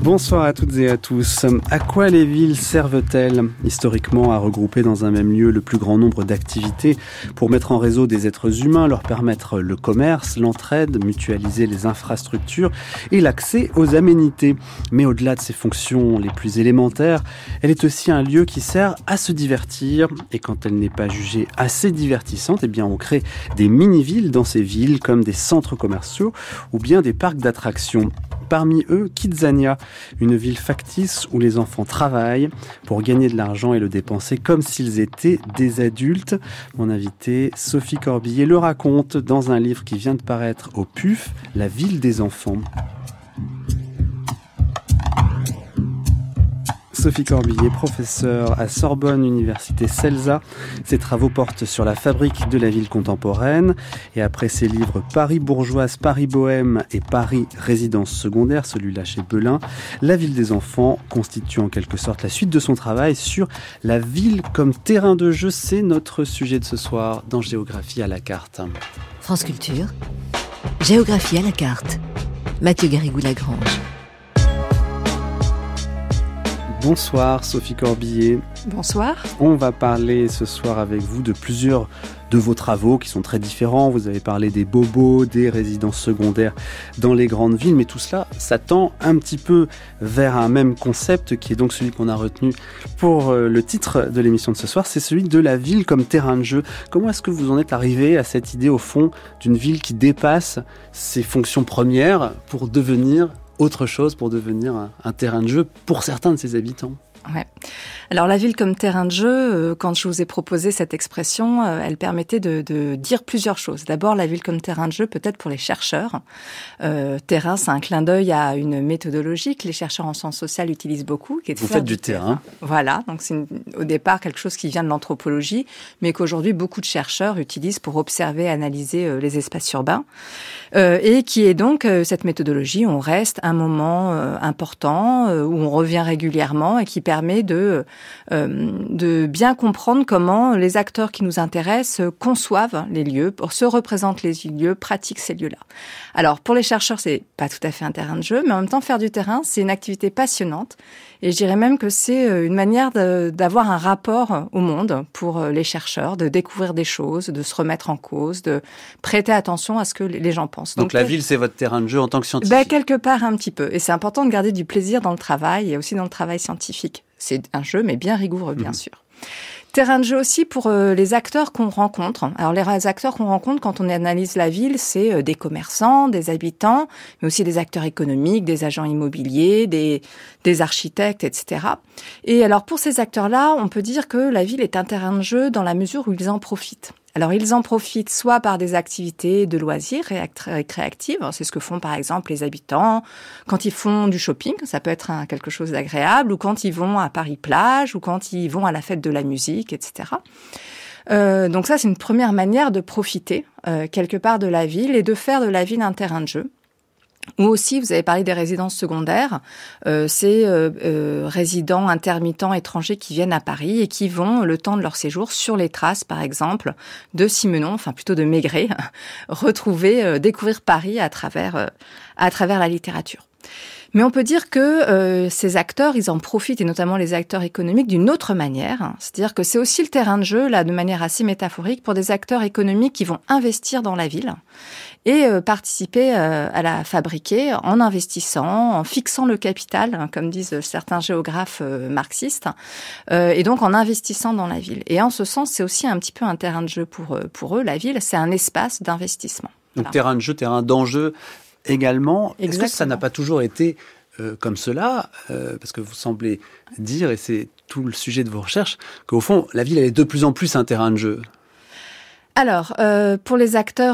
Bonsoir à toutes et à tous. À quoi les villes servent-elles ? Historiquement, à regrouper dans un même lieu le plus grand nombre d'activités pour mettre en réseau des êtres humains, leur permettre le commerce, l'entraide, mutualiser les infrastructures et l'accès aux aménités. Mais au-delà de ses fonctions les plus élémentaires, elle est aussi un lieu qui sert à se divertir. Et quand elle n'est pas jugée assez divertissante, eh bien on crée des mini-villes dans ces villes comme des centres commerciaux ou bien des parcs d'attractions. Parmi eux, Kidzania, une ville factice où les enfants travaillent pour gagner de l'argent et le dépenser comme s'ils étaient des adultes. Mon invitée, Sophie Corbillet, le raconte dans un livre qui vient de paraître au PUF, La ville des enfants. Sophie Corbillet, professeure à Sorbonne Université CELSA. Ses travaux portent sur la fabrique de la ville contemporaine. Et après ses livres Paris bourgeoise, Paris bohème et Paris résidence secondaire, celui-là chez Belin, La ville des enfants constitue en quelque sorte la suite de son travail sur la ville comme terrain de jeu. C'est notre sujet de ce soir dans Géographie à la carte. France Culture, Géographie à la carte. Mathieu Garrigou-Lagrange. Bonsoir Sophie Corbillet. Bonsoir. On va parler ce soir avec vous de plusieurs de vos travaux qui sont très différents. Vous avez parlé des bobos, des résidences secondaires dans les grandes villes, mais tout cela, ça tend un petit peu vers un même concept qui est donc celui qu'on a retenu pour le titre de l'émission de ce soir, c'est celui de la ville comme terrain de jeu. Comment est-ce que vous en êtes arrivé à cette idée au fond d'une ville qui dépasse ses fonctions premières pour devenir autre chose, pour devenir un terrain de jeu pour certains de ses habitants? Ouais. Alors la ville comme terrain de jeu, quand je vous ai proposé cette expression, elle permettait de dire plusieurs choses. D'abord, la ville comme terrain de jeu, peut-être pour les chercheurs. Terrain, c'est un clin d'œil à une méthodologie que les chercheurs en sciences sociales utilisent beaucoup. Qui est de vous faites du terrain. Voilà, donc c'est au départ quelque chose qui vient de l'anthropologie, mais qu'aujourd'hui beaucoup de chercheurs utilisent pour observer et analyser les espaces urbains. Et qui est donc cette méthodologie, on reste un moment important, où on revient régulièrement et qui permet de bien comprendre comment les acteurs qui nous intéressent conçoivent les lieux, se représentent les lieux, pratiquent ces lieux-là. Alors, pour les chercheurs, c'est pas tout à fait un terrain de jeu, mais en même temps, faire du terrain, c'est une activité passionnante. Et je dirais même que c'est une manière d'avoir un rapport au monde pour les chercheurs, de découvrir des choses, de se remettre en cause, de prêter attention à ce que les gens pensent. Donc la ville, c'est votre terrain de jeu en tant que scientifique? Quelque part un petit peu. Et c'est important de garder du plaisir dans le travail et aussi dans le travail scientifique. C'est un jeu, mais bien rigoureux, bien sûr. Terrain de jeu aussi pour les acteurs qu'on rencontre. Alors les acteurs qu'on rencontre quand on analyse la ville, c'est des commerçants, des habitants, mais aussi des acteurs économiques, des agents immobiliers, des architectes, etc. Et alors pour ces acteurs-là, on peut dire que la ville est un terrain de jeu dans la mesure où ils en profitent. Alors, ils en profitent soit par des activités de loisirs récréatives, c'est ce que font par exemple les habitants quand ils font du shopping, ça peut être quelque chose d'agréable, ou quand ils vont à Paris-Plage, ou quand ils vont à la fête de la musique, etc. Donc ça, c'est une première manière de profiter quelque part de la ville et de faire de la ville un terrain de jeu. Ou aussi, vous avez parlé des résidences secondaires, ces résidents intermittents étrangers qui viennent à Paris et qui vont, le temps de leur séjour, sur les traces, par exemple, de Simenon, enfin plutôt de Maigret, découvrir Paris à travers la littérature. Mais on peut dire que ces acteurs, ils en profitent, et notamment les acteurs économiques, d'une autre manière. C'est-à-dire que c'est aussi le terrain de jeu, là, de manière assez métaphorique, pour des acteurs économiques qui vont investir dans la ville et participer à la fabriquer en investissant, en fixant le capital, comme disent certains géographes marxistes, et donc en investissant dans la ville. Et en ce sens, c'est aussi un petit peu un terrain de jeu pour eux. La ville, c'est un espace d'investissement. Donc voilà. Terrain de jeu, terrain d'enjeu également. Exactement. Est-ce que ça n'a pas toujours été comme cela, parce que vous semblez dire, et c'est tout le sujet de vos recherches, qu'au fond, la ville, elle est de plus en plus un terrain de jeu? Alors, pour les acteurs...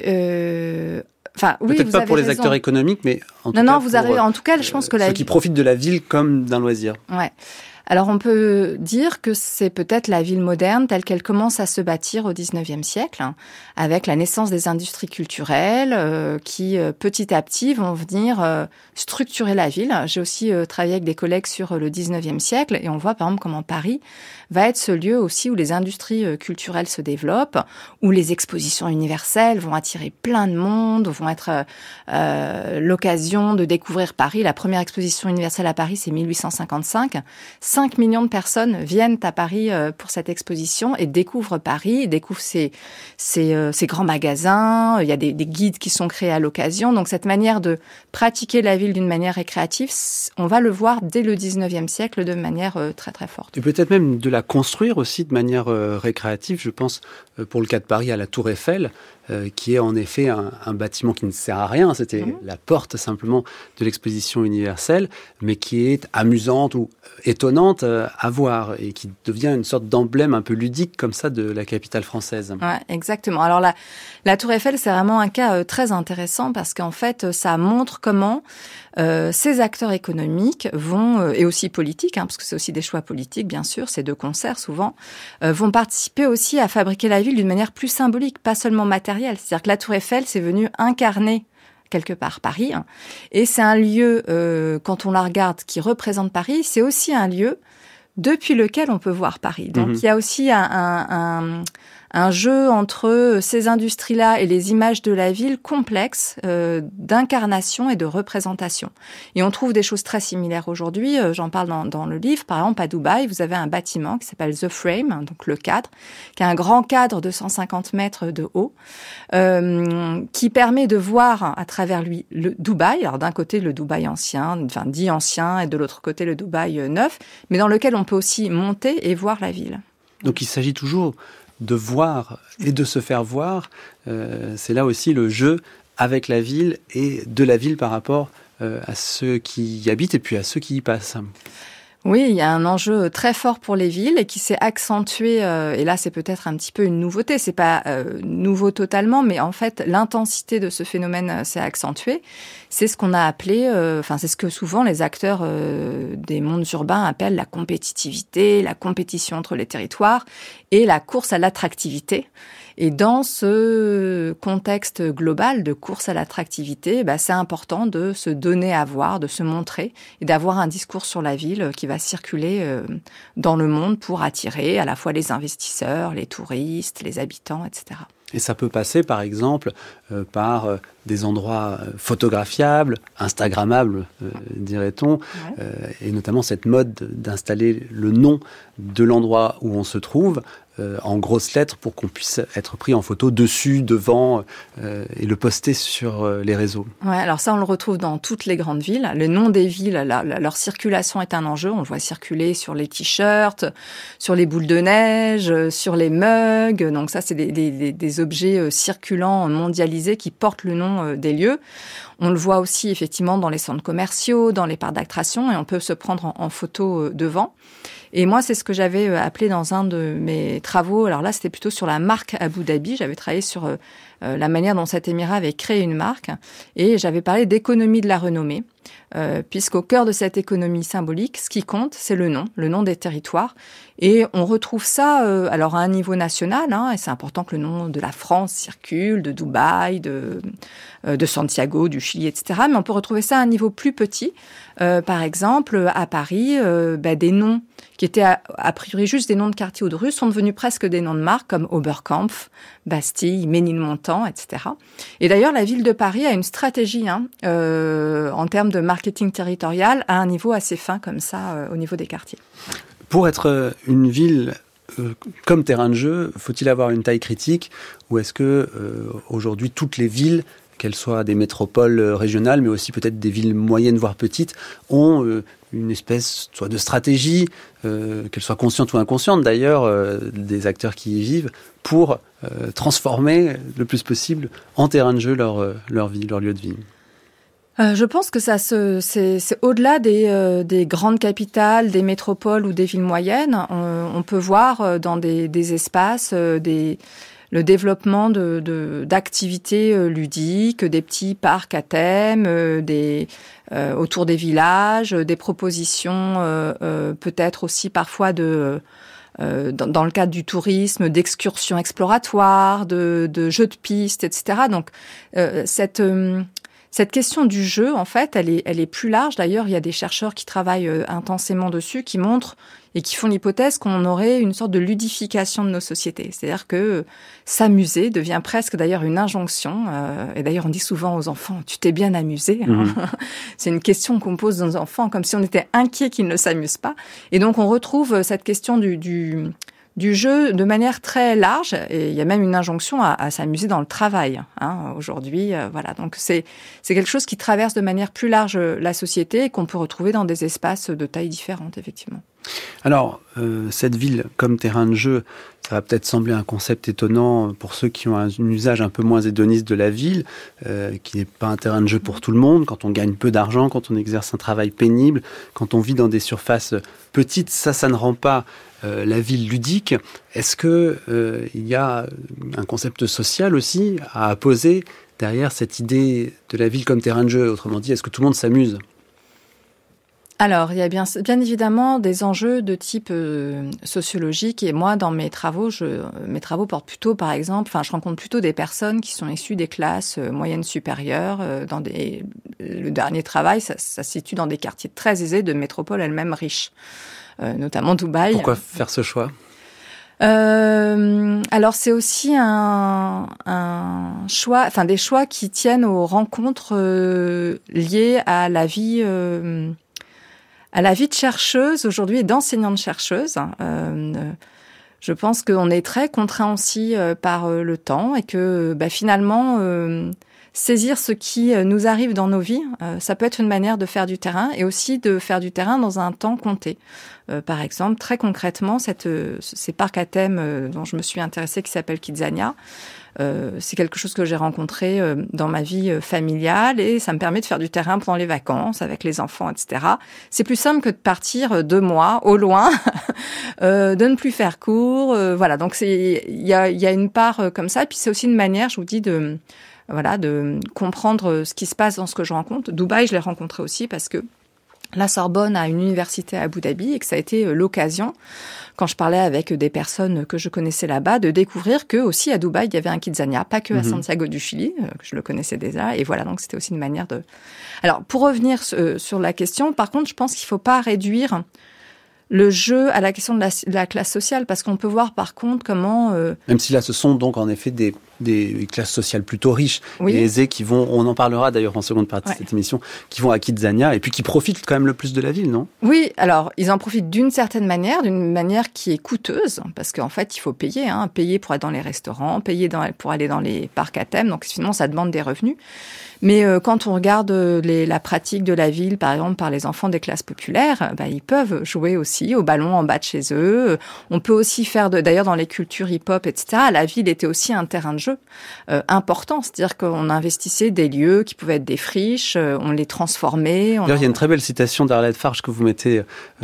oui, peut-être pas pour les acteurs économiques, mais en tout cas vous arrivez. En tout cas, je pense que ceux qui profitent de la ville comme d'un loisir. Ouais. Alors on peut dire que c'est peut-être la ville moderne telle qu'elle commence à se bâtir au XIXe siècle, avec la naissance des industries culturelles qui petit à petit vont venir structurer la ville. J'ai aussi travaillé avec des collègues sur le XIXe siècle et on voit par exemple comment Paris va être ce lieu aussi où les industries culturelles se développent, où les expositions universelles vont attirer plein de monde, vont être l'occasion de découvrir Paris. La première exposition universelle à Paris, c'est 1855. 5 millions de personnes viennent à Paris pour cette exposition et découvrent Paris, découvrent ces grands magasins. Il y a des guides qui sont créés à l'occasion. Donc cette manière de pratiquer la ville d'une manière récréative, on va le voir dès le 19e siècle de manière très très forte. Et peut-être même de la construire aussi de manière récréative. Je pense pour le cas de Paris à la Tour Eiffel, qui est en effet un bâtiment qui ne sert à rien. C'était la porte simplement de l'exposition universelle, mais qui est amusante ou étonnante à voir et qui devient une sorte d'emblème un peu ludique comme ça de la capitale française. Ouais, exactement. Alors la Tour Eiffel, c'est vraiment un cas très intéressant parce qu'en fait, ça montre comment ces acteurs économiques vont, et aussi politiques, parce que c'est aussi des choix politiques, bien sûr, c'est de concert souvent, vont participer aussi à fabriquer la ville d'une manière plus symbolique, pas seulement matérielle. C'est-à-dire que la Tour Eiffel, c'est venu incarner quelque part Paris. Et c'est un lieu, quand on la regarde, qui représente Paris, c'est aussi un lieu depuis lequel on peut voir Paris. Donc il y a aussi un jeu entre ces industries-là et les images de la ville complexes d'incarnation et de représentation. Et on trouve des choses très similaires aujourd'hui. J'en parle dans le livre. Par exemple, à Dubaï, vous avez un bâtiment qui s'appelle The Frame, donc le cadre, qui est un grand cadre de 150 mètres de haut, qui permet de voir à travers lui le Dubaï. Alors d'un côté, le Dubaï ancien, enfin dit ancien, et de l'autre côté, le Dubaï neuf, mais dans lequel on peut aussi monter et voir la ville. Donc il s'agit toujours de voir et de se faire voir. C'est là aussi le jeu avec la ville et de la ville par rapport à ceux qui y habitent et puis à ceux qui y passent. Oui, il y a un enjeu très fort pour les villes et qui s'est accentué, et là c'est peut-être un petit peu une nouveauté, c'est pas nouveau totalement, mais en fait l'intensité de ce phénomène s'est accentuée. C'est ce qu'on a appelé, c'est ce que souvent les acteurs des mondes urbains appellent la compétitivité, la compétition entre les territoires et la course à l'attractivité. Et dans ce contexte global de course à l'attractivité, c'est important de se donner à voir, de se montrer et d'avoir un discours sur la ville qui va circuler dans le monde pour attirer à la fois les investisseurs, les touristes, les habitants, etc. Et ça peut passer, par exemple, par des endroits photographiables, instagrammables, dirait-on, et notamment cette mode d'installer le nom de l'endroit où on se trouve en grosses lettres pour qu'on puisse être pris en photo dessus, devant, et le poster sur les réseaux. Ouais, alors ça, on le retrouve dans toutes les grandes villes. Le nom des villes, leur circulation est un enjeu. On le voit circuler sur les t-shirts, sur les boules de neige, sur les mugs. Donc ça, c'est des objets circulants, mondialisés, qui portent le nom des lieux. On le voit aussi effectivement dans les centres commerciaux, dans les parcs d'attractions, et on peut se prendre en photo devant. Et moi, c'est ce que j'avais appelé dans un de mes travaux. Alors là, c'était plutôt sur la marque Abu Dhabi. J'avais travaillé sur la manière dont cet émirat avait créé une marque. Et j'avais parlé d'économie de la renommée, puisqu'au cœur de cette économie symbolique, ce qui compte, c'est le nom des territoires. Et on retrouve ça alors à un niveau national, et c'est important que le nom de la France circule, de Dubaï, de Santiago, du Chili, etc. Mais on peut retrouver ça à un niveau plus petit. Par exemple, à Paris, des noms qui étaient a priori juste des noms de quartiers ou de rues sont devenus presque des noms de marques comme Oberkampf, Bastille, Ménilmontant, etc. Et d'ailleurs, la ville de Paris a une stratégie en termes de marketing territorial à un niveau assez fin comme ça au niveau des quartiers. Pour être une ville comme terrain de jeu, faut-il avoir une taille critique ou est-ce que aujourd'hui toutes les villes, qu'elles soient des métropoles régionales, mais aussi peut-être des villes moyennes, voire petites, ont une espèce soit de stratégie, qu'elle soit consciente ou inconsciente d'ailleurs, des acteurs qui y vivent, pour transformer le plus possible en terrain de jeu leur vie, leur lieu de vie. Je pense que c'est au-delà des grandes capitales, des métropoles ou des villes moyennes. On peut voir dans des espaces le développement d'activités ludiques, des petits parcs à thème, autour des villages, des propositions peut-être aussi parfois dans le cadre du tourisme, d'excursions exploratoires, de jeux de pistes, etc. Donc cette question du jeu, en fait, elle est plus large. D'ailleurs, il y a des chercheurs qui travaillent intensément dessus, qui montrent et qui font l'hypothèse qu'on aurait une sorte de ludification de nos sociétés. C'est-à-dire que s'amuser devient presque d'ailleurs une injonction. Et d'ailleurs, on dit souvent aux enfants, tu t'es bien amusé. Hein. C'est une question qu'on pose aux enfants, comme si on était inquiet qu'ils ne s'amusent pas. Et donc, on retrouve cette question du jeu de manière très large, et il y a même une injonction à s'amuser dans le travail. Hein, aujourd'hui, voilà. Donc c'est quelque chose qui traverse de manière plus large la société et qu'on peut retrouver dans des espaces de tailles différentes, effectivement. Alors, cette ville comme terrain de jeu, ça va peut-être sembler un concept étonnant pour ceux qui ont un usage un peu moins hédoniste de la ville, qui n'est pas un terrain de jeu pour tout le monde. Quand on gagne peu d'argent, quand on exerce un travail pénible, quand on vit dans des surfaces petites, ça ne rend pas la ville ludique. Est-ce que il y a un concept social aussi à poser derrière cette idée de la ville comme terrain de jeu? Autrement dit, est-ce que tout le monde s'amuse? Alors, il y a bien évidemment des enjeux de type sociologique. Et moi, dans mes travaux portent plutôt, par exemple, je rencontre plutôt des personnes qui sont issues des classes moyennes supérieures. Le dernier travail, ça se situe dans des quartiers très aisés de métropoles elles-mêmes riches, notamment Dubaï. Pourquoi faire ce choix ? Alors c'est aussi un choix, des choix qui tiennent aux rencontres liées à la vie de chercheuse aujourd'hui et d'enseignante-chercheuse. Je pense qu'on est très contraint aussi par le temps et que finalement, saisir ce qui nous arrive dans nos vies, ça peut être une manière de faire du terrain et aussi de faire du terrain dans un temps compté. Par exemple, très concrètement, ces parcs à thème dont je me suis intéressée qui s'appelle Kidzania, c'est quelque chose que j'ai rencontré dans ma vie familiale et ça me permet de faire du terrain pendant les vacances avec les enfants, etc. C'est plus simple que de partir 2 mois au loin, de ne plus faire cours. Voilà, donc il y a une part comme ça. Et puis c'est aussi une manière, je vous dis, de comprendre ce qui se passe dans ce que je rencontre. Dubaï, je l'ai rencontré aussi parce que la Sorbonne a une université à Abu Dhabi et que ça a été l'occasion, quand je parlais avec des personnes que je connaissais là-bas, de découvrir que aussi à Dubaï, il y avait un Kidzania, pas que à Santiago du Chili, que je le connaissais déjà. Et voilà, donc c'était aussi une manière de... Alors, pour revenir sur la question, par contre, je pense qu'il ne faut pas réduire le jeu à la question de la classe sociale, parce qu'on peut voir par contre comment... Même si là, ce sont donc en effet des classes sociales plutôt riches et aisées qui vont, on en parlera d'ailleurs en seconde partie de cette émission, qui vont à Kidzania et puis qui profitent quand même le plus de la ville, non ? Oui, alors ils en profitent d'une certaine manière, qui est coûteuse, parce qu'en fait il faut payer, payer pour être dans les restaurants, payer pour aller dans les parcs à thème, donc sinon ça demande des revenus. Mais quand on regarde la pratique de la ville, par exemple par les enfants des classes populaires, ils peuvent jouer aussi au ballon en bas de chez eux. On peut aussi faire, d'ailleurs dans les cultures hip-hop, etc., la ville était aussi un terrain de jeu important. C'est-à-dire qu'on investissait des lieux qui pouvaient être des friches, on les transformait. D'ailleurs, il y a une très belle citation d'Arlette Farge que vous mettez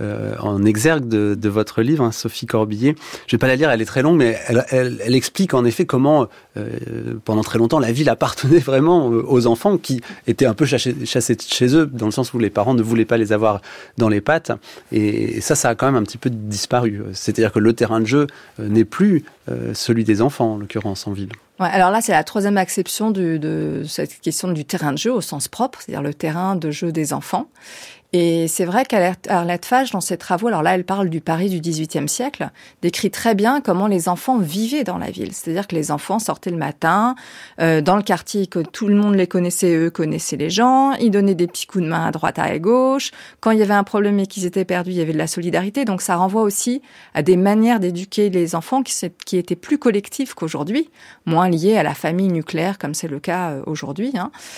en exergue de votre livre, Sophie Corbillet. Je vais pas la lire, elle est très longue, mais elle explique en effet comment, pendant très longtemps, la ville appartenait vraiment aux enfants qui étaient un peu chassés de chez eux, dans le sens où les parents ne voulaient pas les avoir dans les pattes. Et ça a quand même un petit peu disparu. C'est-à-dire que le terrain de jeu n'est plus celui des enfants, en l'occurrence, en ville. Ouais, alors là, c'est la 3e acception de cette question du terrain de jeu au sens propre, c'est-à-dire le terrain de jeu des enfants. Et c'est vrai qu'Arlette Farge, dans ses travaux, alors là, elle parle du Paris du XVIIIe siècle, décrit très bien comment les enfants vivaient dans la ville. C'est-à-dire que les enfants sortaient le matin, dans le quartier, que tout le monde les connaissait, eux connaissaient les gens, ils donnaient des petits coups de main à droite, à gauche. Quand il y avait un problème et qu'ils étaient perdus, il y avait de la solidarité. Donc ça renvoie aussi à des manières d'éduquer les enfants qui étaient plus collectives qu'aujourd'hui, moins liées à la famille nucléaire, comme c'est le cas aujourd'hui.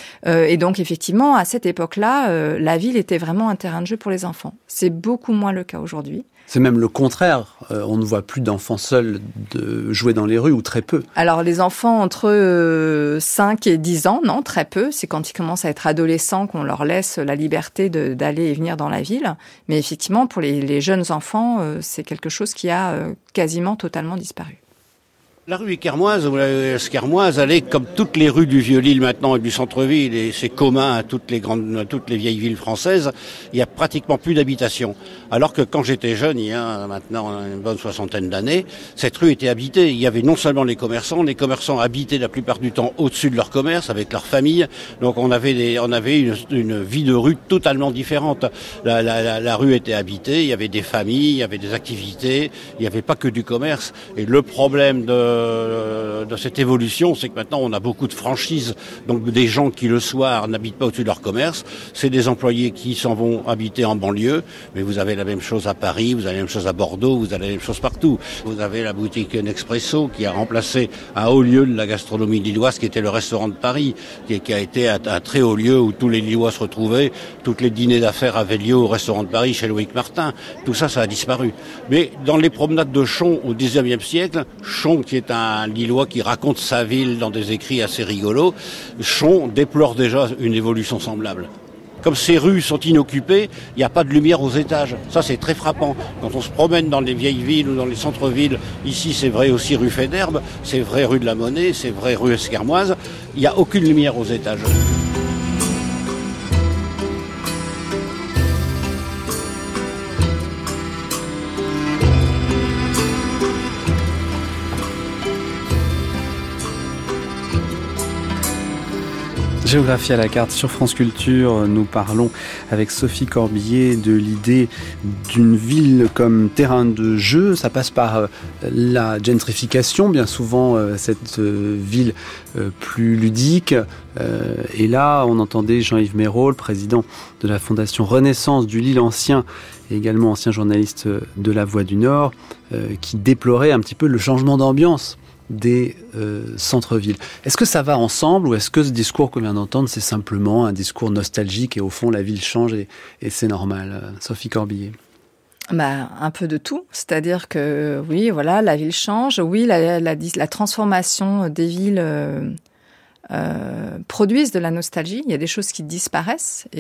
Et donc effectivement, à cette époque-là, la ville était vraiment un terrain de jeu pour les enfants. C'est beaucoup moins le cas aujourd'hui. C'est même le contraire. On ne voit plus d'enfants seuls jouer dans les rues, ou très peu. Alors, les enfants entre 5 et 10 ans, non, très peu. C'est quand ils commencent à être adolescents qu'on leur laisse la liberté d'aller et venir dans la ville. Mais effectivement, pour les jeunes enfants, c'est quelque chose qui a quasiment totalement disparu. La rue Esquermoise, elle est comme toutes les rues du Vieux-Lille maintenant et du centre-ville, et c'est commun à toutes les vieilles villes françaises. Il y a pratiquement plus d'habitation. Alors que quand j'étais jeune, il y a maintenant une bonne 60aine d'années, cette rue était habitée. Il y avait non seulement les commerçants habitaient la plupart du temps au-dessus de leur commerce avec leur famille. Donc on avait une vie de rue totalement différente. La rue était habitée, il y avait des familles, il y avait des activités, il n'y avait pas que du commerce. Et le problème de cette évolution, c'est que maintenant on a beaucoup de franchises, donc des gens qui le soir n'habitent pas au-dessus de leur commerce, c'est des employés qui s'en vont habiter en banlieue, mais vous avez la même chose à Paris, vous avez la même chose à Bordeaux, vous avez la même chose partout. Vous avez la boutique Nespresso qui a remplacé un haut lieu de la gastronomie lilloise qui était le restaurant de Paris, qui a été un très haut lieu où tous les Lillois se retrouvaient, toutes les dîners d'affaires avaient lieu au restaurant de Paris chez Loïc Martin, tout ça a disparu. Mais dans les promenades de Chon au XIXe siècle, Chon qui est un Lillois qui raconte sa ville dans des écrits assez rigolos, Chon déplore déjà une évolution semblable. Comme ces rues sont inoccupées, il n'y a pas de lumière aux étages. Ça, c'est très frappant. Quand on se promène dans les vieilles villes ou dans les centres-villes, ici, c'est vrai aussi rue Faidherbe, c'est vrai rue de la Monnaie, c'est vrai rue Esquermoise, il n'y a aucune lumière aux étages. Géographie à la carte sur France Culture, nous parlons avec Sophie Corbillet de l'idée d'une ville comme terrain de jeu. Ça passe par la gentrification, bien souvent cette ville plus ludique. Et là, on entendait Jean-Yves Méraud, le président de la Fondation Renaissance du Lille ancien, et également ancien journaliste de La Voix du Nord, qui déplorait un petit peu le changement d'ambiance des centres-villes. Est-ce que ça va ensemble ou est-ce que ce discours qu'on vient d'entendre, c'est simplement un discours nostalgique et au fond la ville change et c'est normal? Sophie Corbillet. Un peu de tout. C'est-à-dire que oui, voilà, la ville change. Oui, la transformation des villes produisent de la nostalgie. Il y a des choses qui disparaissent et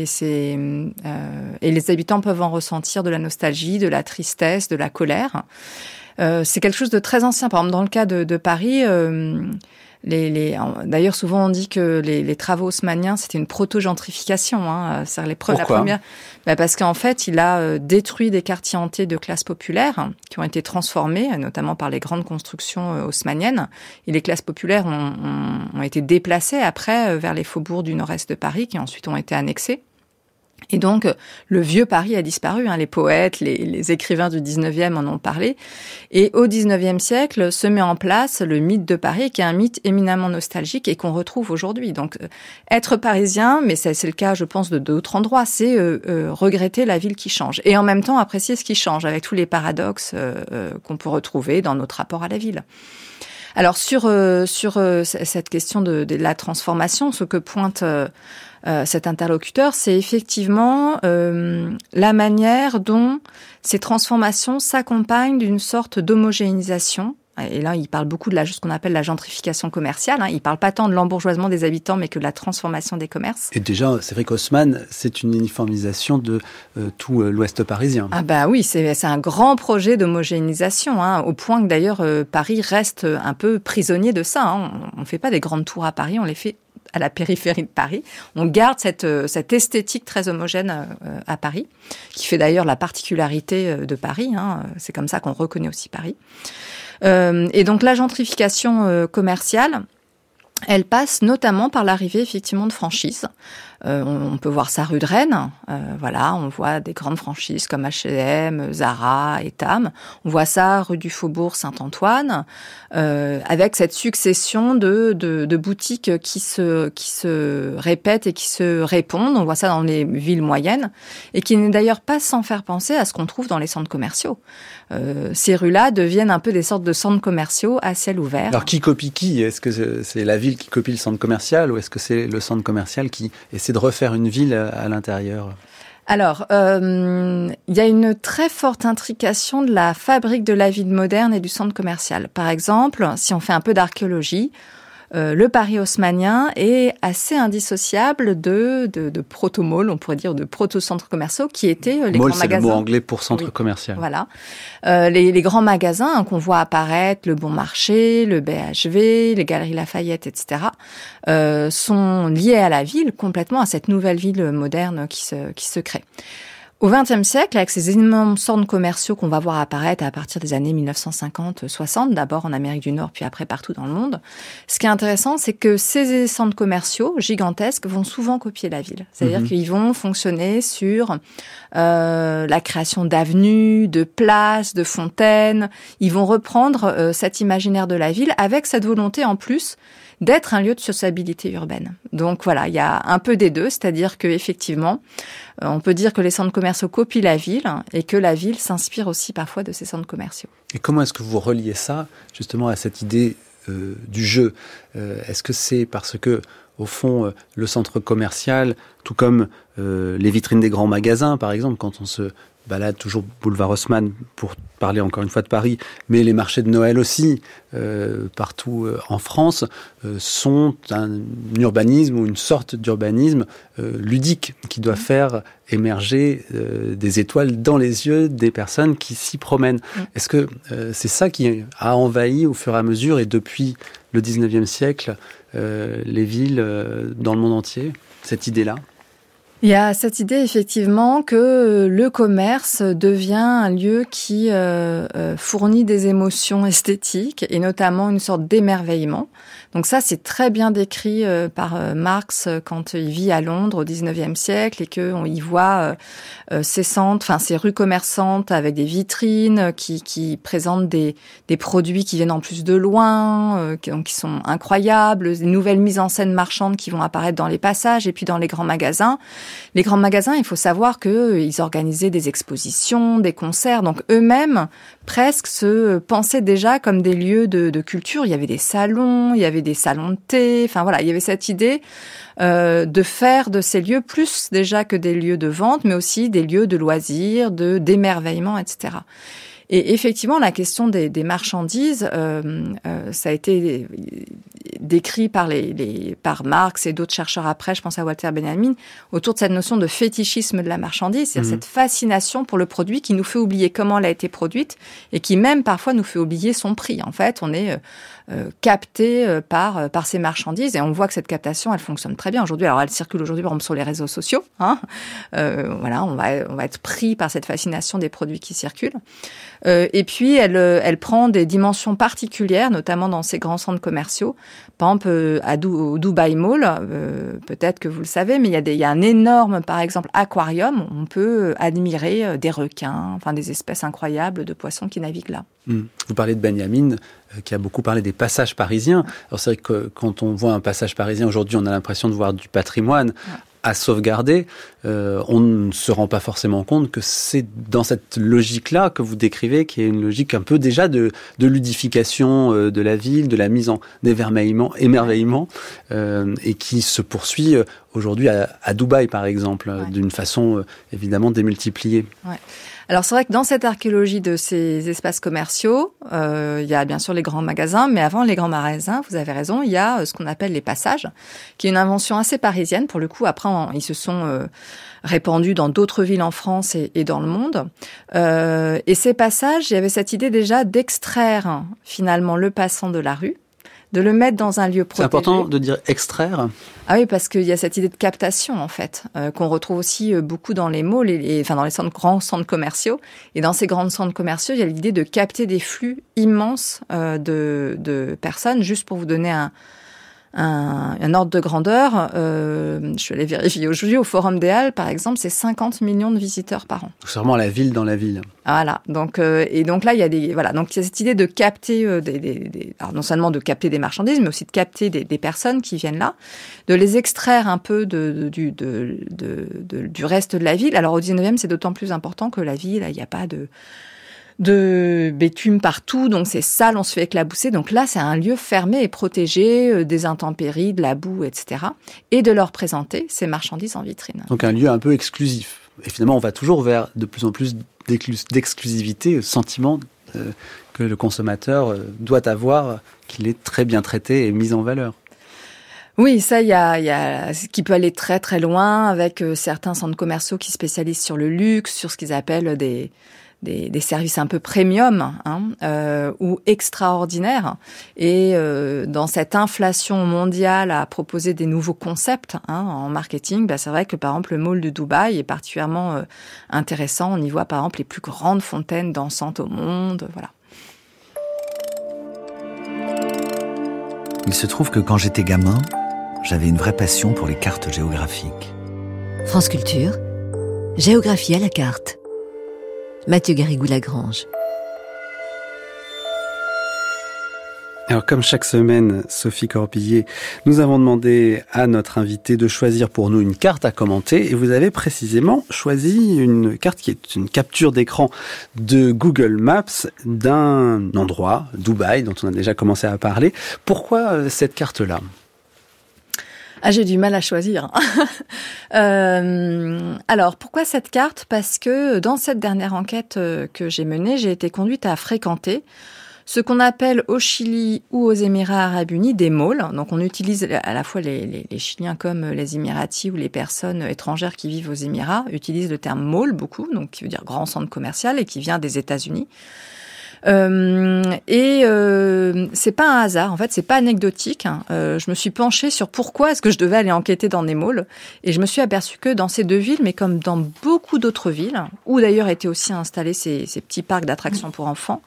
et les habitants peuvent en ressentir de la nostalgie, de la tristesse, de la colère. C'est quelque chose de très ancien. Par exemple, dans le cas de Paris, d'ailleurs, souvent on dit que les travaux haussmanniens, c'était une proto-gentrification. C'est-à-dire Pourquoi ? la première, parce qu'en fait, il a détruit des quartiers entiers de classes populaires qui ont été transformés, notamment par les grandes constructions haussmanniennes. Et les classes populaires ont été déplacées après vers les faubourgs du nord-est de Paris, qui ensuite ont été annexés. Et donc, le vieux Paris a disparu. Les poètes, les écrivains du 19e en ont parlé. Et au 19e siècle, se met en place le mythe de Paris, qui est un mythe éminemment nostalgique et qu'on retrouve aujourd'hui. Donc, être parisien, mais c'est le cas, je pense, de d'autres endroits, c'est regretter la ville qui change. Et en même temps, apprécier ce qui change, avec tous les paradoxes qu'on peut retrouver dans notre rapport à la ville. Alors, sur cette question de la transformation, ce que pointe cet interlocuteur, c'est effectivement la manière dont ces transformations s'accompagnent d'une sorte d'homogénéisation. Et là, il parle beaucoup de ce qu'on appelle la gentrification commerciale. Il parle pas tant de l'embourgeoisement des habitants, mais que de la transformation des commerces. Et déjà, c'est vrai qu'Haussmann, c'est une uniformisation de tout l'ouest parisien. Oui, c'est un grand projet d'homogénéisation, au point que d'ailleurs Paris reste un peu prisonnier de ça. On fait pas des grandes tours à Paris, on les fait à la périphérie de Paris. On garde cette esthétique très homogène à Paris, qui fait d'ailleurs la particularité de Paris. C'est comme ça qu'on reconnaît aussi Paris. Et donc la gentrification commerciale, elle passe notamment par l'arrivée effectivement de franchises. On peut voir ça rue de Rennes. On voit des grandes franchises comme H&M, Zara, Etam. On voit ça rue du Faubourg Saint-Antoine, avec cette succession de boutiques qui se répètent et qui se répondent. On voit ça dans les villes moyennes et qui n'est d'ailleurs pas sans faire penser à ce qu'on trouve dans les centres commerciaux. Ces rues-là deviennent un peu des sortes de centres commerciaux à ciel ouvert. Alors qui copie qui ? Est-ce que c'est la ville qui copie le centre commercial ou est-ce que c'est le centre commercial qui essaie de refaire une ville à l'intérieur ? Alors, il y a une très forte intrication de la fabrique de la ville moderne et du centre commercial. Par exemple, si on fait un peu d'archéologie, le Paris haussmannien est assez indissociable de proto-malls, on pourrait dire, de proto-centres commerciaux qui étaient les grands magasins. Mall, c'est le mot anglais pour centre commercial. Voilà. Les grands magasins qu'on voit apparaître, le Bon Marché, le BHV, les Galeries Lafayette, etc., sont liés à la ville, complètement à cette nouvelle ville moderne qui se crée. Au XXe siècle, avec ces énormes centres commerciaux qu'on va voir apparaître à partir des années 1950-60, d'abord en Amérique du Nord, puis après partout dans le monde, ce qui est intéressant, c'est que ces centres commerciaux gigantesques vont souvent copier la ville. C'est-à-dire qu'ils vont fonctionner sur la création d'avenues, de places, de fontaines. Ils vont reprendre cet imaginaire de la ville avec cette volonté en plus d'être un lieu de sociabilité urbaine. Donc voilà, il y a un peu des deux, c'est-à-dire que effectivement, on peut dire que les centres commerciaux copient la ville et que la ville s'inspire aussi parfois de ces centres commerciaux. Et comment est-ce que vous reliez ça justement à cette idée du jeu ? Est-ce que c'est parce que au fond, le centre commercial, tout comme les vitrines des grands magasins, par exemple, quand on se balade toujours boulevard Haussmann pour parler encore une fois de Paris, mais les marchés de Noël aussi, partout en France, sont un urbanisme ou une sorte d'urbanisme ludique qui doit faire émerger des étoiles dans les yeux des personnes qui s'y promènent. Est-ce que c'est ça qui a envahi au fur et à mesure et depuis le 19e siècle les villes dans le monde entier, cette idée-là ? Il y a cette idée effectivement que le commerce devient un lieu qui fournit des émotions esthétiques et notamment une sorte d'émerveillement. Donc ça, c'est très bien décrit par Marx quand il vit à Londres au 19e siècle et qu'on y voit ces centres, enfin ces rues commerçantes avec des vitrines qui présentent des produits qui viennent en plus de loin, qui sont incroyables, des nouvelles mises en scène marchandes qui vont apparaître dans les passages et puis dans les grands magasins. Les grands magasins, il faut savoir qu'ils organisaient des expositions, des concerts, donc eux-mêmes presque se pensaient déjà comme des lieux de culture. Il y avait des salons, il y avait des salons de thé, enfin voilà, il y avait cette idée de faire de ces lieux plus déjà que des lieux de vente, mais aussi des lieux de loisirs, d'émerveillement, etc. Et effectivement, la question des marchandises, ça a été décrit par Marx et d'autres chercheurs après, je pense à Walter Benjamin, autour de cette notion de fétichisme de la marchandise, c'est-à-dire cette fascination pour le produit qui nous fait oublier comment elle a été produite et qui même parfois nous fait oublier son prix. En fait, on est capté par ces marchandises et on voit que cette captation, elle fonctionne très bien aujourd'hui. Alors, elle circule aujourd'hui, par exemple, sur les réseaux sociaux. Voilà, on va être pris par cette fascination des produits qui circulent. Et puis, elle prend des dimensions particulières, notamment dans ces grands centres commerciaux. Par exemple, au Dubai Mall, peut-être que vous le savez, mais il y a un énorme, par exemple, aquarium où on peut admirer des requins, enfin des espèces incroyables de poissons qui naviguent là. Vous parlez de Benjamin, qui a beaucoup parlé des passages parisiens. Alors c'est vrai que quand on voit un passage parisien aujourd'hui, on a l'impression de voir du patrimoine à sauvegarder. On ne se rend pas forcément compte que c'est dans cette logique-là que vous décrivez, qui est une logique un peu déjà de ludification de la ville, de la mise en émerveillement, et qui se poursuit aujourd'hui à Dubaï, par exemple, d'une façon évidemment démultipliée. Ouais. Alors c'est vrai que dans cette archéologie de ces espaces commerciaux, il y a bien sûr les grands magasins, mais avant les grands magasins, vous avez raison, il y a ce qu'on appelle les passages, qui est une invention assez parisienne. Pour le coup, après, ils se sont répandus dans d'autres villes en France et dans le monde. Et ces passages, il y avait cette idée déjà d'extraire finalement le passant de la rue, de le mettre dans un lieu protégé. C'est important de dire extraire. Ah oui, parce qu'il y a cette idée de captation, en fait, qu'on retrouve aussi beaucoup dans les malls, enfin dans les grands centres commerciaux. Et dans ces grands centres commerciaux, il y a l'idée de capter des flux immenses de personnes. Juste pour vous donner un ordre de grandeur, je vais aller vérifier aujourd'hui, au Forum des Halles, par exemple, c'est 50 millions de visiteurs par an. C'est vraiment la ville dans la ville. Voilà. Donc, et donc là, il y a donc il y a cette idée de capter alors non seulement de capter des marchandises, mais aussi de capter des personnes qui viennent là, de les extraire un peu du reste de la ville. Alors au 19e, c'est d'autant plus important que la ville, il n'y a pas de bitume partout, donc c'est sale, on se fait éclabousser. Donc là, c'est un lieu fermé et protégé des intempéries, de la boue, etc. Et de leur présenter ces marchandises en vitrine. Donc un lieu un peu exclusif. Et finalement, on va toujours vers de plus en plus d'exclusivité, sentiment que le consommateur doit avoir, qu'il est très bien traité et mis en valeur. Oui, ça, il y a ce qui peut aller très très loin avec certains centres commerciaux qui spécialisent sur le luxe, sur ce qu'ils appellent des services un peu premium ou extraordinaires. Et dans cette inflation mondiale à proposer des nouveaux concepts en marketing, c'est vrai que par exemple le mall de Dubaï est particulièrement intéressant. On y voit par exemple les plus grandes fontaines dansantes au monde. Voilà. Il se trouve que quand j'étais gamin, j'avais une vraie passion pour les cartes géographiques. France Culture, géographie à la carte. Mathieu Garrigou-Lagrange. Alors, comme chaque semaine, Sophie Corpillier, nous avons demandé à notre invité de choisir pour nous une carte à commenter. Et vous avez précisément choisi une carte qui est une capture d'écran de Google Maps d'un endroit, Dubaï, dont on a déjà commencé à parler. Pourquoi cette carte-là ? J'ai du mal à choisir. Alors, pourquoi cette carte ? Parce que dans cette dernière enquête que j'ai menée, j'ai été conduite à fréquenter ce qu'on appelle au Chili ou aux Émirats Arabes Unis des malls. Donc, on utilise à la fois les Chiliens comme les Émiratis ou les personnes étrangères qui vivent aux Émirats utilisent le terme mall beaucoup, donc qui veut dire grand centre commercial et qui vient des États-Unis. C'est pas un hasard, en fait, c'est pas anecdotique. Je me suis penchée sur pourquoi est-ce que je devais aller enquêter dans des malls, et je me suis aperçue que dans ces deux villes, mais comme dans beaucoup d'autres villes, où d'ailleurs étaient aussi installés ces petits parcs d'attractions pour enfants,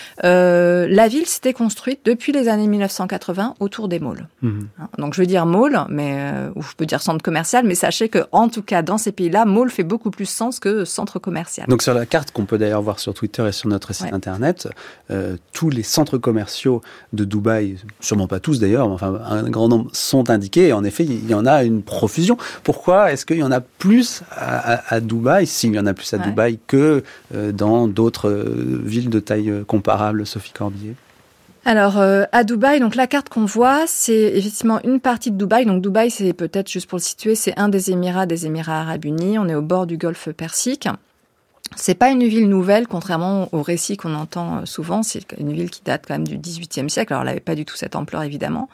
la ville s'était construite depuis les années 1980 autour des malls. Donc je veux dire mall, mais ou je peux dire centre commercial, mais sachez que en tout cas dans ces pays-là, mall fait beaucoup plus sens que centre commercial. Donc sur la carte qu'on peut d'ailleurs voir sur Twitter et sur notre site internet, tous les centres commerciaux de Dubaï, sûrement pas tous d'ailleurs, mais enfin un grand nombre sont indiqués. Et en effet, il y en a une profusion. Pourquoi est-ce qu'il y en a plus à Dubaï, s'il y en a plus à Dubaï, que dans d'autres villes de taille comparable, Sophie Corpillier ? Alors, à Dubaï, donc la carte qu'on voit, c'est effectivement une partie de Dubaï. Donc Dubaï, c'est peut-être, juste pour le situer, c'est un des Émirats Arabes Unis. On est au bord du golfe Persique. C'est pas une ville nouvelle, contrairement aux récits qu'on entend souvent. C'est une ville qui date quand même du XVIIIe siècle. Alors, elle n'avait pas du tout cette ampleur, évidemment.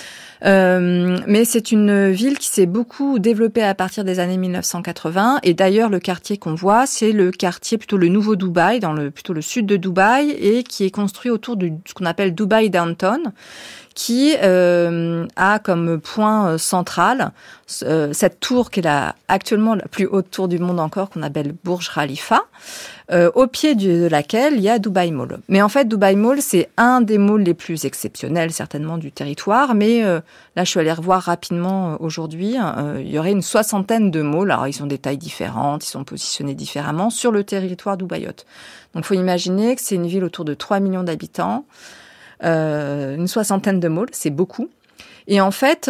Mais c'est une ville qui s'est beaucoup développée à partir des années 1980. Et d'ailleurs, le quartier qu'on voit, c'est le quartier plutôt le nouveau Dubaï, plutôt le sud de Dubaï, et qui est construit autour de ce qu'on appelle Dubaï Downtown, qui a comme point central cette tour qui est actuellement la plus haute tour du monde encore, qu'on appelle Burj Khalifa, au pied de laquelle il y a Dubaï Mall. Mais en fait, Dubaï Mall, c'est un des malls les plus exceptionnels certainement du territoire, mais là, je suis allée revoir rapidement aujourd'hui, il y aurait une 60aine de malls, alors ils ont des tailles différentes, ils sont positionnés différemment sur le territoire dubaïote. Donc, il faut imaginer que c'est une ville autour de 3 millions d'habitants, une 60aine de malls, c'est beaucoup. Et en fait,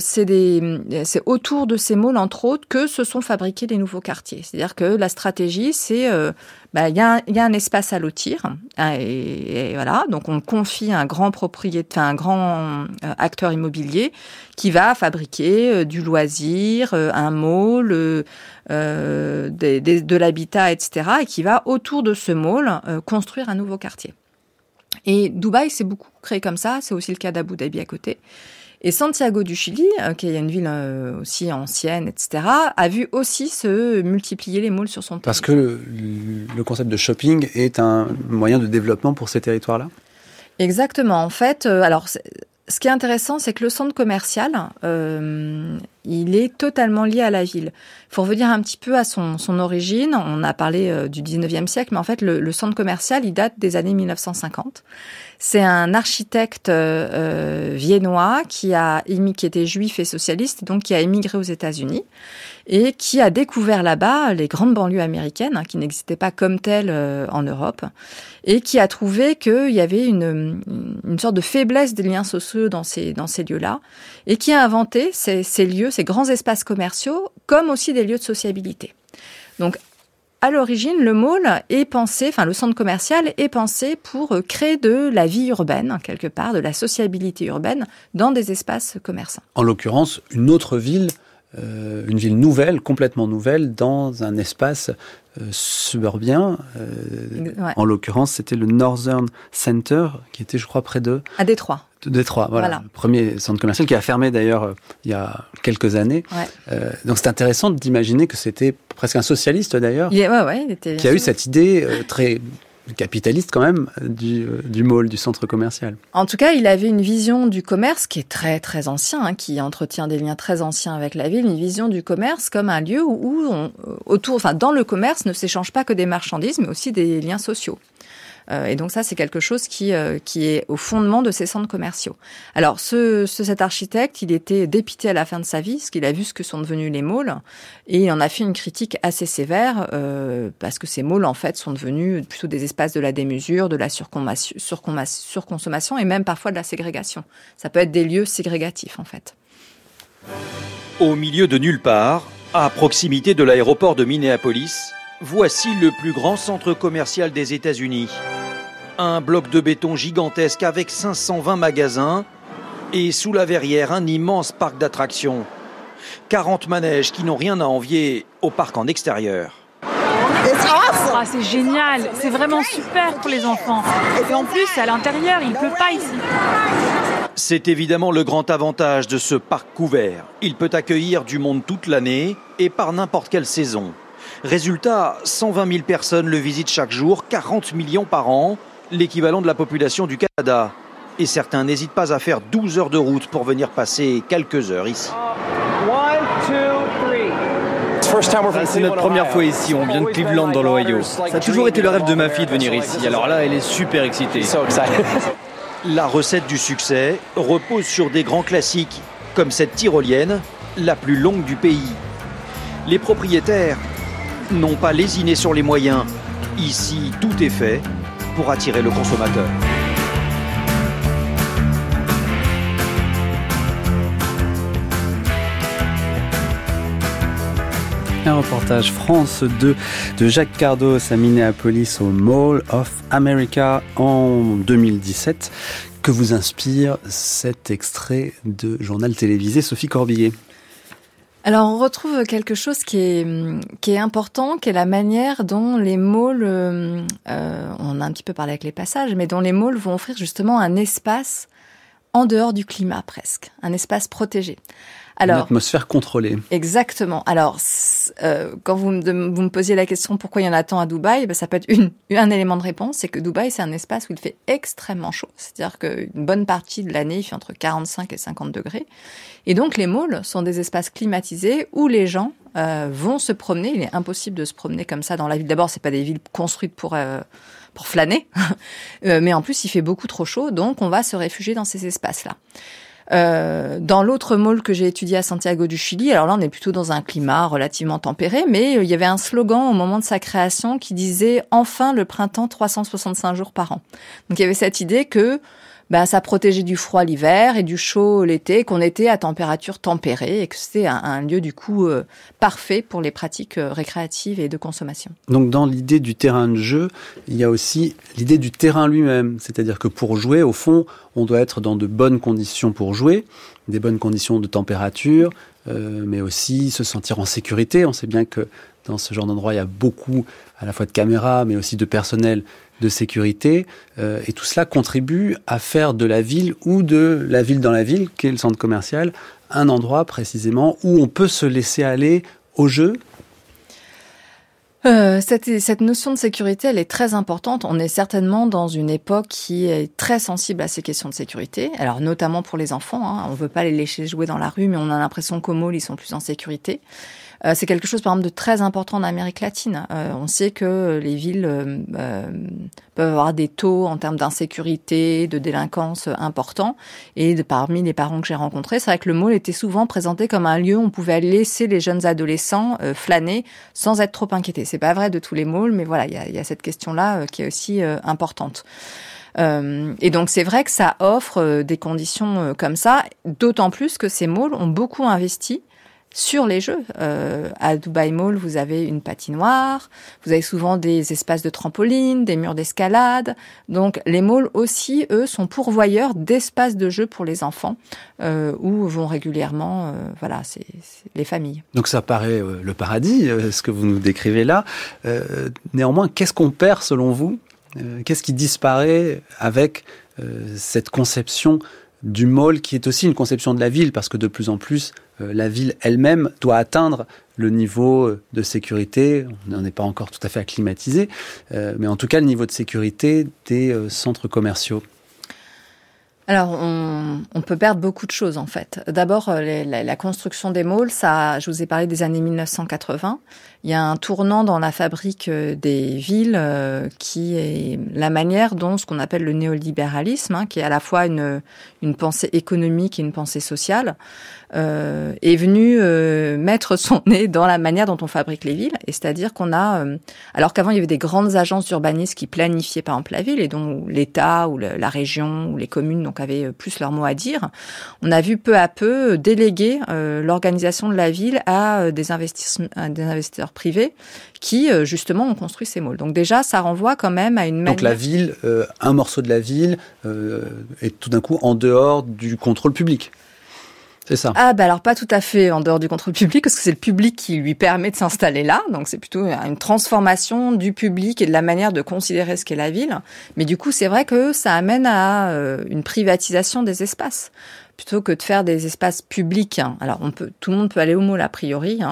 c'est autour de ces malls, entre autres, que se sont fabriqués les nouveaux quartiers. C'est-à-dire que la stratégie, c'est, il y a un espace à lotir, et voilà. Donc, on confie un grand un grand acteur immobilier qui va fabriquer du loisir, un mall, de l'habitat, etc., et qui va autour de ce mall construire un nouveau quartier. Et Dubaï, c'est beaucoup créé comme ça. C'est aussi le cas d'Abu Dhabi à côté. Et Santiago du Chili, qui est une ville aussi ancienne, etc., a vu aussi se multiplier les malls sur son territoire. Parce que le concept de shopping est un moyen de développement pour ces territoires-là ? Exactement. En fait, alors, ce qui est intéressant, c'est que le centre commercial, il est totalement lié à la ville. Il faut revenir un petit peu à son origine. On a parlé du 19e siècle, mais en fait, le centre commercial, il date des années 1950. C'est un architecte viennois qui était juif et socialiste, donc qui a émigré aux États-Unis et qui a découvert là-bas les grandes banlieues américaines, qui n'existaient pas comme telles en Europe, et qui a trouvé qu'il y avait une sorte de faiblesse des liens sociaux dans ces lieux-là, et qui a inventé ces lieux, ces grands espaces commerciaux, comme aussi des lieux de sociabilité. Donc, à l'origine, le mall est pensé, le centre commercial est pensé pour créer de la vie urbaine, quelque part, de la sociabilité urbaine dans des espaces commerçants. En l'occurrence, une autre ville une ville nouvelle, complètement nouvelle, dans un espace suburbien. En l'occurrence, c'était le Northern Center, qui était, je crois, près de... À Détroit. De Détroit, voilà. Le premier centre commercial qui a fermé d'ailleurs il y a quelques années. Donc c'est intéressant d'imaginer que c'était presque un socialiste d'ailleurs, qui a eu cette idée très capitaliste quand même du mall, du centre commercial. En tout cas, il avait une vision du commerce qui est très très ancien, qui entretient des liens très anciens avec la ville, une vision du commerce comme un lieu où dans le commerce ne s'échangent pas que des marchandises, mais aussi des liens sociaux. Et donc ça, c'est quelque chose qui est au fondement de ces centres commerciaux. Alors, cet architecte, il était dépité à la fin de sa vie, parce qu'il a vu ce que sont devenus les malls, et il en a fait une critique assez sévère, parce que ces malls, en fait, sont devenus plutôt des espaces de la démesure, de la surconsommation, et même parfois de la ségrégation. Ça peut être des lieux ségrégatifs, en fait. Au milieu de nulle part, à proximité de l'aéroport de Minneapolis, voici le plus grand centre commercial des États-Unis. Un bloc de béton gigantesque avec 520 magasins et sous la verrière un immense parc d'attractions. 40 manèges qui n'ont rien à envier au parc en extérieur. Ah, c'est génial, c'est vraiment super pour les enfants. Et en plus, c'est à l'intérieur, il ne pleut pas ici. C'est évidemment le grand avantage de ce parc couvert. Il peut accueillir du monde toute l'année et par n'importe quelle saison. Résultat, 120 000 personnes le visitent chaque jour, 40 millions par an, l'équivalent de la population du Canada. Et certains n'hésitent pas à faire 12 heures de route pour venir passer quelques heures ici. C'est notre première fois ici, on vient de Cleveland dans l'Ohio. Ça a toujours été le rêve de ma fille de venir ici, alors là elle est super excitée. La recette du succès repose sur des grands classiques, comme cette tyrolienne, la plus longue du pays. Les propriétaires n'ont pas lésiné sur les moyens. Ici, tout est fait pour attirer le consommateur. Un reportage France 2 de Jacques Cardos à Minneapolis au Mall of America en 2017. Que vous inspire cet extrait de journal télévisé Sophie Corbillet? Alors, on retrouve quelque chose qui est important, qui est la manière dont les malls, on a un petit peu parlé avec les passages, mais dont les malls vont offrir justement un espace en dehors du climat presque, un espace protégé. Alors, une atmosphère contrôlée. Exactement. Alors, quand vous me posiez la question pourquoi il y en a tant à Dubaï, ça peut être un élément de réponse, c'est que Dubaï, c'est un espace où il fait extrêmement chaud. C'est-à-dire qu'une bonne partie de l'année, il fait entre 45 et 50 degrés. Et donc, les malls sont des espaces climatisés où les gens vont se promener. Il est impossible de se promener comme ça dans la ville. D'abord, c'est pas des villes construites pour flâner, mais en plus, il fait beaucoup trop chaud, donc on va se réfugier dans ces espaces-là. Dans l'autre mall que j'ai étudié à Santiago du Chili, alors là on est plutôt dans un climat relativement tempéré, mais il y avait un slogan au moment de sa création qui disait « Enfin le printemps 365 jours par an ». Donc il y avait cette idée que ça protégeait du froid l'hiver et du chaud l'été, qu'on était à température tempérée et que c'était un lieu du coup parfait pour les pratiques récréatives et de consommation. Donc dans l'idée du terrain de jeu, il y a aussi l'idée du terrain lui-même. C'est-à-dire que pour jouer, au fond, on doit être dans de bonnes conditions pour jouer, des bonnes conditions de température, mais aussi se sentir en sécurité. On sait bien que dans ce genre d'endroit, il y a beaucoup à la fois de caméras, mais aussi de personnel de sécurité, et tout cela contribue à faire de la ville ou de la ville dans la ville, qui est le centre commercial, un endroit précisément où on peut se laisser aller au jeu. Cette notion de sécurité, elle est très importante. On est certainement dans une époque qui est très sensible à ces questions de sécurité. Alors, notamment pour les enfants, On veut pas les laisser jouer dans la rue, mais on a l'impression qu'au mall, ils sont plus en sécurité. C'est quelque chose, par exemple, de très important en Amérique latine. On sait que les villes peuvent avoir des taux en termes d'insécurité, de délinquance importants. Et parmi les parents que j'ai rencontrés, c'est vrai que le mall était souvent présenté comme un lieu où on pouvait laisser les jeunes adolescents flâner sans être trop inquiétés. C'est pas vrai de tous les malls, mais voilà, il y a cette question-là qui est aussi importante. Et donc c'est vrai que ça offre des conditions comme ça, d'autant plus que ces malls ont beaucoup investi sur les jeux. À Dubai Mall, vous avez une patinoire, vous avez souvent des espaces de trampoline, des murs d'escalade. Donc les malls aussi, eux, sont pourvoyeurs d'espaces de jeux pour les enfants, où vont régulièrement c'est les familles. Donc ça paraît le paradis, ce que vous nous décrivez là. Néanmoins, qu'est-ce qu'on perd selon vous ? Qu'est-ce qui disparaît avec cette conception du mall qui est aussi une conception de la ville, parce que de plus en plus, la ville elle-même doit atteindre le niveau de sécurité, on n'en est pas encore tout à fait acclimatisé, mais en tout cas le niveau de sécurité des centres commerciaux. Alors, on peut perdre beaucoup de choses, en fait. D'abord, la construction des malls, je vous ai parlé des années 1980. Il y a un tournant dans la fabrique des villes qui est la manière dont ce qu'on appelle le néolibéralisme, qui est à la fois une pensée économique et une pensée sociale, est venu mettre son nez dans la manière dont on fabrique les villes. Et c'est-à-dire qu'on a... alors qu'avant, il y avait des grandes agences d'urbanisme qui planifiaient, par exemple, la ville, et dont l'État ou la région ou les communes donc avaient plus leur mot à dire. On a vu peu à peu déléguer l'organisation de la ville à des investisseurs privés qui, justement, ont construit ces malls. Donc déjà, ça renvoie quand même à une manière... Donc la ville, un morceau de la ville est tout d'un coup en dehors du contrôle public. C'est ça. Alors pas tout à fait en dehors du contrôle public, parce que c'est le public qui lui permet de s'installer là. Donc c'est plutôt une transformation du public et de la manière de considérer ce qu'est la ville. Mais du coup, c'est vrai que ça amène à une privatisation des espaces. Plutôt que de faire des espaces publics. Alors tout le monde peut aller au mall a priori,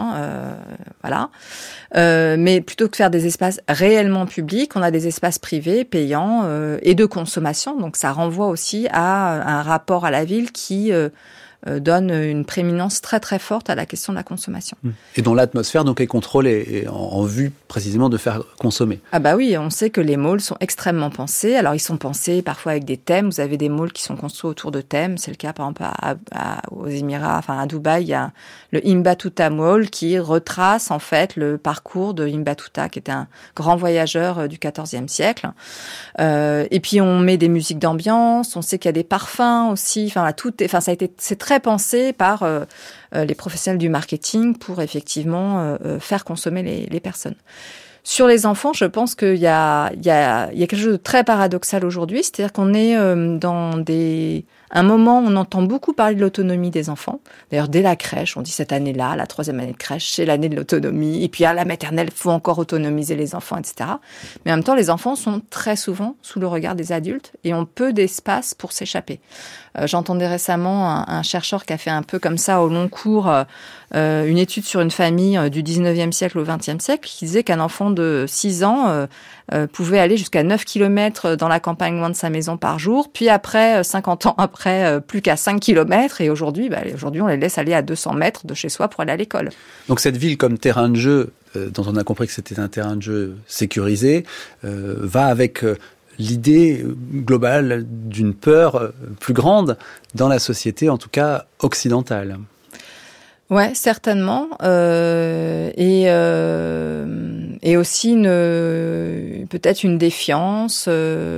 mais plutôt que de faire des espaces réellement publics, on a des espaces privés, payants et de consommation. Donc ça renvoie aussi à un rapport à la ville qui donne une prééminence très très forte à la question de la consommation. Et dont l'atmosphère donc est contrôlée et en vue précisément de faire consommer. Oui, on sait que les malls sont extrêmement pensés. Alors ils sont pensés parfois avec des thèmes. Vous avez des malls qui sont construits autour de thèmes. C'est le cas par exemple aux Émirats, à Dubaï, il y a le Imbatuta Mall qui retrace en fait le parcours de Ibn Battuta, qui était un grand voyageur du XIVe siècle. Et puis on met des musiques d'ambiance. On sait qu'il y a des parfums aussi. C'est très pensé par les professionnels du marketing pour effectivement faire consommer les personnes. Sur les enfants, je pense qu'il y a quelque chose de très paradoxal aujourd'hui, c'est-à-dire qu'on est dans un moment où on entend beaucoup parler de l'autonomie des enfants. D'ailleurs, dès la crèche, on dit cette année-là, la 3e année de crèche, c'est l'année de l'autonomie. Et puis à la maternelle, il faut encore autonomiser les enfants, etc. Mais en même temps, les enfants sont très souvent sous le regard des adultes et ont peu d'espace pour s'échapper. J'entendais récemment un chercheur qui a fait un peu comme ça au long cours une étude sur une famille du 19e siècle au 20e siècle qui disait qu'un enfant de 6 ans pouvait aller jusqu'à 9 km dans la campagne loin de sa maison par jour, puis après, 50 ans après, plus qu'à 5 km, et aujourd'hui, on les laisse aller à 200 mètres de chez soi pour aller à l'école. Donc cette ville comme terrain de jeu, dont on a compris que c'était un terrain de jeu sécurisé, va avec... l'idée globale d'une peur plus grande dans la société, en tout cas occidentale. Ouais, certainement. Et aussi peut-être une défiance.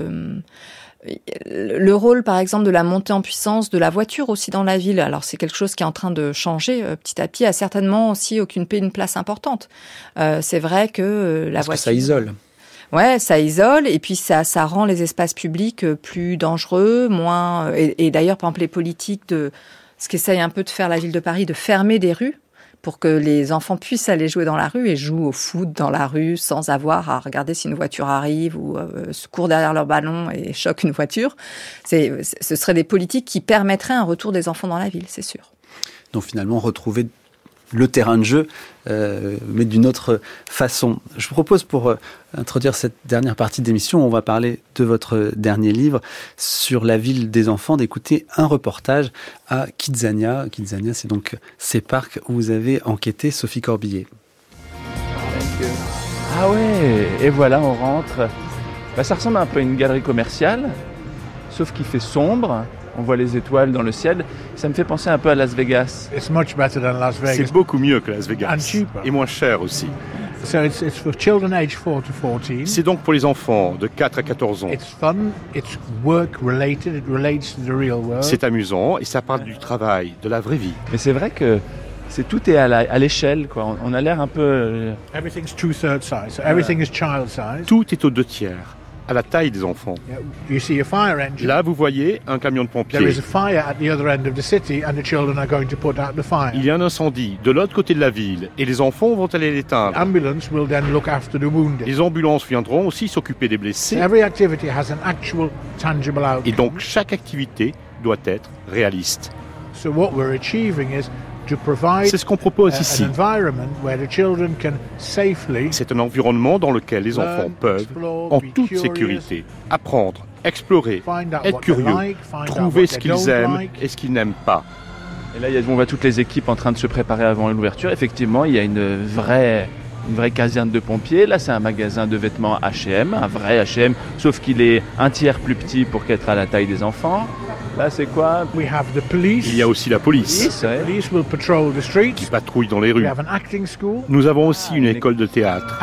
Le rôle, par exemple, de la montée en puissance de la voiture aussi dans la ville. Alors, c'est quelque chose qui est en train de changer petit à petit, a certainement aussi occupé une place importante. C'est vrai que la voiture... Parce que ça isole. Ouais, ça isole et puis ça rend les espaces publics plus dangereux, moins... Et d'ailleurs, par exemple, les politiques ce qu'essaye un peu de faire la ville de Paris, de fermer des rues pour que les enfants puissent aller jouer dans la rue et jouent au foot dans la rue sans avoir à regarder si une voiture arrive ou se court derrière leur ballon et choque une voiture. Ce seraient des politiques qui permettraient un retour des enfants dans la ville, c'est sûr. Donc finalement, retrouver le terrain de jeu, mais d'une autre façon. Je vous propose, pour introduire cette dernière partie d'émission, on va parler de votre dernier livre sur la ville des enfants, d'écouter un reportage à Kidzania. Kidzania, c'est donc ces parcs où vous avez enquêté, Sophie Corbillet. Ah ouais, et voilà, on rentre. Ça ressemble un peu à une galerie commerciale, sauf qu'il fait sombre. On voit les étoiles dans le ciel. Ça me fait penser un peu à Las Vegas. C'est beaucoup mieux que Las Vegas. Et moins cher aussi. C'est donc pour les enfants de 4 à 14 ans. C'est amusant et ça parle du travail, de la vraie vie. Mais c'est vrai que tout est à l'échelle, quoi. On a l'air un peu... Everything's 2/3 size, so everything is child size. Tout est aux 2/3, à la taille des enfants. You see a fire engine. Là, vous voyez un camion de pompiers. There is a fire at the other end of the city and the children are going to put out the fire. Il y a un incendie de l'autre côté de la ville et les enfants vont aller l'éteindre. The ambulance will then look after the wounded. Les ambulances viendront aussi s'occuper des blessés. Every activity has an actual, tangible outcome. Et donc chaque activité doit être réaliste. So what we're achieving is c'est ce qu'on propose ici. C'est un environnement dans lequel les enfants peuvent, en toute sécurité, apprendre, explorer, être curieux, trouver ce qu'ils aiment et ce qu'ils n'aiment pas. Et là, on voit toutes les équipes en train de se préparer avant l'ouverture. Effectivement, il y a une vraie caserne de pompiers. Là, c'est un magasin de vêtements H&M, un vrai H&M, sauf qu'il est un tiers plus petit pour qu'être à la taille des enfants. Là, c'est quoi? Il y a aussi la police qui patrouille dans les rues. Nous avons aussi une école de théâtre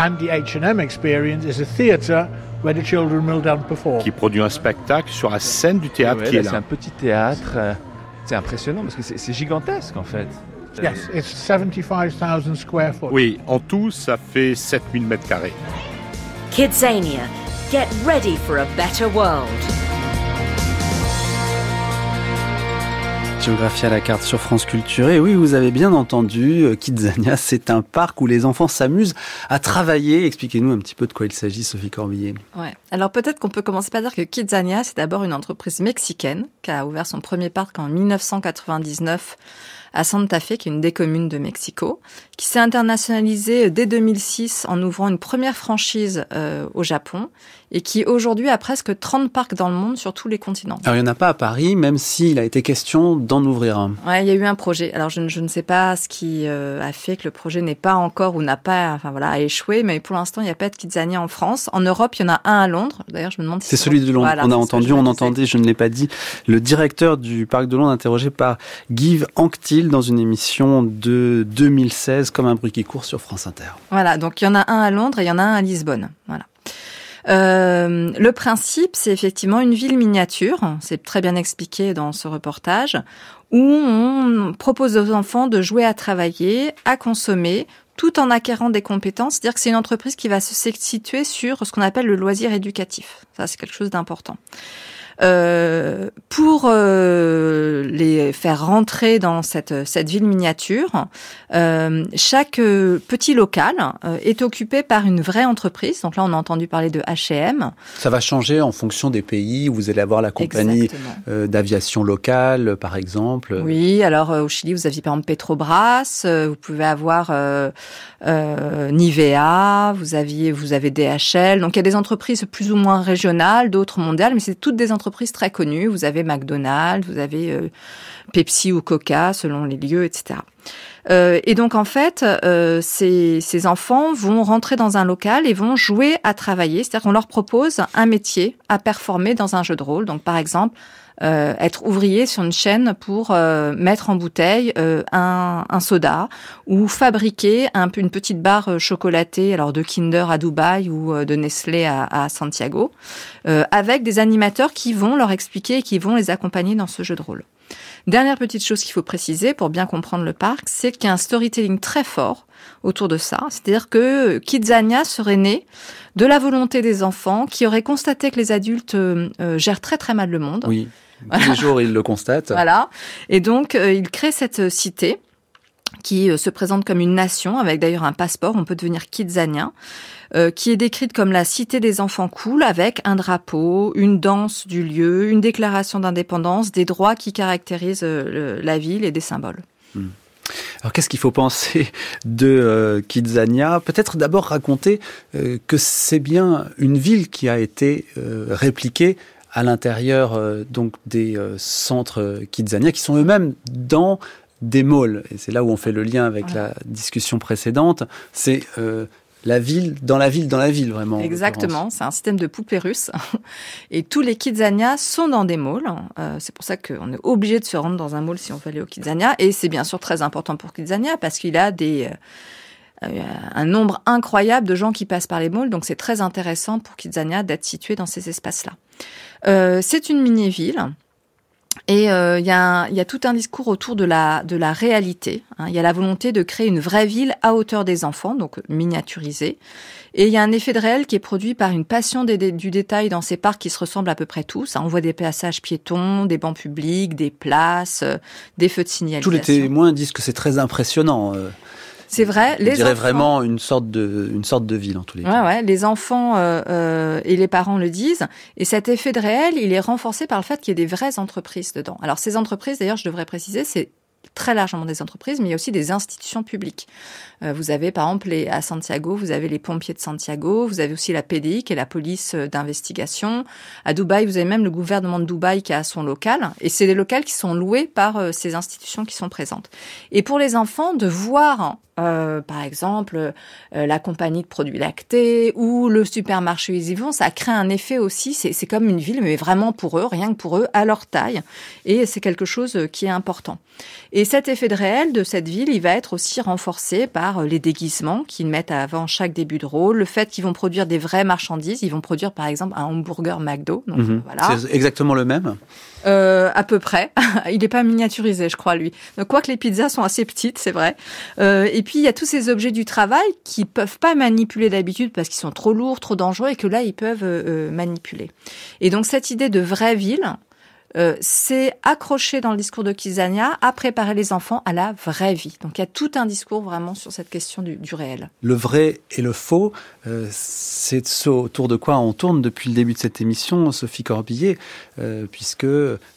qui produit un spectacle sur la scène du théâtre qui est là. C'est un petit théâtre. C'est impressionnant parce que c'est gigantesque en fait. Yes, it's 75,000 square foot. Oui, en tout, ça fait 7000 mètres carrés. Kidzania, get ready for a better world. Géographie à la carte sur France Culture. Et oui, vous avez bien entendu, Kidzania, c'est un parc où les enfants s'amusent à travailler. Expliquez-nous un petit peu de quoi il s'agit, Sophie Corbillier. Ouais. Alors peut-être qu'on peut commencer par dire que Kidzania, c'est d'abord une entreprise mexicaine qui a ouvert son premier parc en 1999 à Santa Fe, qui est une des communes de Mexico, qui s'est internationalisée dès 2006 en ouvrant une première franchise au Japon et qui aujourd'hui a presque 30 parcs dans le monde sur tous les continents. Alors il n'y en a pas à Paris, même s'il a été question d'en ouvrir un. Ouais, il y a eu un projet. Alors je ne sais pas ce qui a fait que le projet n'est pas encore ou n'a pas, a échoué, mais pour l'instant il n'y a pas de Kidzania en France. En Europe, il y en a un à Londres. D'ailleurs, je me demande si c'est celui de Londres. Voilà, on entendait, je ne l'ai pas dit, le directeur du parc de Londres interrogé par Guy Anctil dans une émission de 2016 comme un bruit qui court sur France Inter. Voilà, donc il y en a un à Londres et il y en a un à Lisbonne. Voilà. Le principe, c'est effectivement une ville miniature, c'est très bien expliqué dans ce reportage, où on propose aux enfants de jouer à travailler, à consommer, tout en acquérant des compétences. C'est-à-dire que c'est une entreprise qui va se situer sur ce qu'on appelle le loisir éducatif. Ça, c'est quelque chose d'important. Pour les faire rentrer dans cette ville miniature, chaque petit local est occupé par une vraie entreprise. Donc là, on a entendu parler de H&M. Ça va changer en fonction des pays où vous allez avoir la compagnie d'aviation locale, par exemple. Oui, alors au Chili, vous aviez par exemple Petrobras, vous pouvez avoir Nivea, vous avez DHL. Donc il y a des entreprises plus ou moins régionales, d'autres mondiales, mais c'est toutes des entreprises très connues. Vous avez McDonald's, vous avez Pepsi ou Coca, selon les lieux, etc. Et donc en fait, ces enfants vont rentrer dans un local et vont jouer à travailler. C'est-à-dire qu'on leur propose un métier à performer dans un jeu de rôle. Donc par exemple, être ouvrier sur une chaîne pour mettre en bouteille un soda ou fabriquer une petite barre chocolatée, alors de Kinder à Dubaï ou de Nestlé à Santiago, avec des animateurs qui vont leur expliquer et qui vont les accompagner dans ce jeu de rôle. Dernière petite chose qu'il faut préciser pour bien comprendre le parc, c'est qu'il y a un storytelling très fort autour de ça. C'est-à-dire que Kidzania serait né de la volonté des enfants qui auraient constaté que les adultes gèrent très très mal le monde. Oui, tous les jours ils le constatent. Voilà. Et donc ils créent cette cité qui se présente comme une nation, avec d'ailleurs un passeport, on peut devenir Kidzania, qui est décrite comme la cité des enfants cool, avec un drapeau, une danse du lieu, une déclaration d'indépendance, des droits qui caractérisent la ville et des symboles. Alors qu'est-ce qu'il faut penser de Kidzania ? Peut-être d'abord raconter que c'est bien une ville qui a été répliquée à l'intérieur donc des centres Kidzania, qui sont eux-mêmes dans des malls. Et c'est là où on fait le lien avec la discussion précédente. C'est la ville dans la ville dans la ville, vraiment. Exactement, c'est un système de poupées russes. Et tous les Kidzania sont dans des malls. C'est pour ça qu'on est obligé de se rendre dans un mall si on veut aller au Kidzania. Et c'est bien sûr très important pour Kidzania parce qu'il a un nombre incroyable de gens qui passent par les malls. Donc c'est très intéressant pour Kidzania d'être situé dans ces espaces-là. C'est une mini-ville. Et il y a tout un discours autour de la réalité. Il y a la volonté de créer une vraie ville à hauteur des enfants, donc miniaturisée. Et il y a un effet de réel qui est produit par une passion du détail dans ces parcs qui se ressemblent à peu près tous. On voit des passages piétons, des bancs publics, des places, des feux de signalisation. Tous les témoins disent que c'est très impressionnant. C'est vrai. On dirait vraiment une sorte de ville en tous les cas. Ouais, les enfants et les parents le disent. Et cet effet de réel, il est renforcé par le fait qu'il y ait des vraies entreprises dedans. Alors ces entreprises, d'ailleurs, je devrais préciser, c'est très largement des entreprises, mais il y a aussi des institutions publiques. Vous avez par exemple à Santiago, vous avez les pompiers de Santiago, vous avez aussi la PDI qui est la police d'investigation. À Dubaï, vous avez même le gouvernement de Dubaï qui a son local, et c'est des locales qui sont loués par ces institutions qui sont présentes. Et pour les enfants, de voir par exemple la compagnie de produits lactés ou le supermarché où ils y vont, ça crée un effet aussi, c'est comme une ville, mais vraiment pour eux, rien que pour eux, à leur taille, et c'est quelque chose qui est important. Et cet effet de réel de cette ville, il va être aussi renforcé par les déguisements qu'ils mettent avant chaque début de rôle, le fait qu'ils vont produire des vraies marchandises, ils vont produire par exemple un hamburger McDo, donc voilà. C'est exactement le même. À peu près. Il n'est pas miniaturisé, je crois, lui. Donc, quoique les pizzas sont assez petites, c'est vrai. Et puis, il y a tous ces objets du travail qui peuvent pas manipuler d'habitude parce qu'ils sont trop lourds, trop dangereux et que là, ils peuvent manipuler. Et donc, cette idée de vraie ville, c'est accroché dans le discours de Kizania à préparer les enfants à la vraie vie. Donc il y a tout un discours vraiment sur cette question du réel. Le vrai et le faux, c'est ce autour de quoi on tourne depuis le début de cette émission, Sophie Corbillet, puisque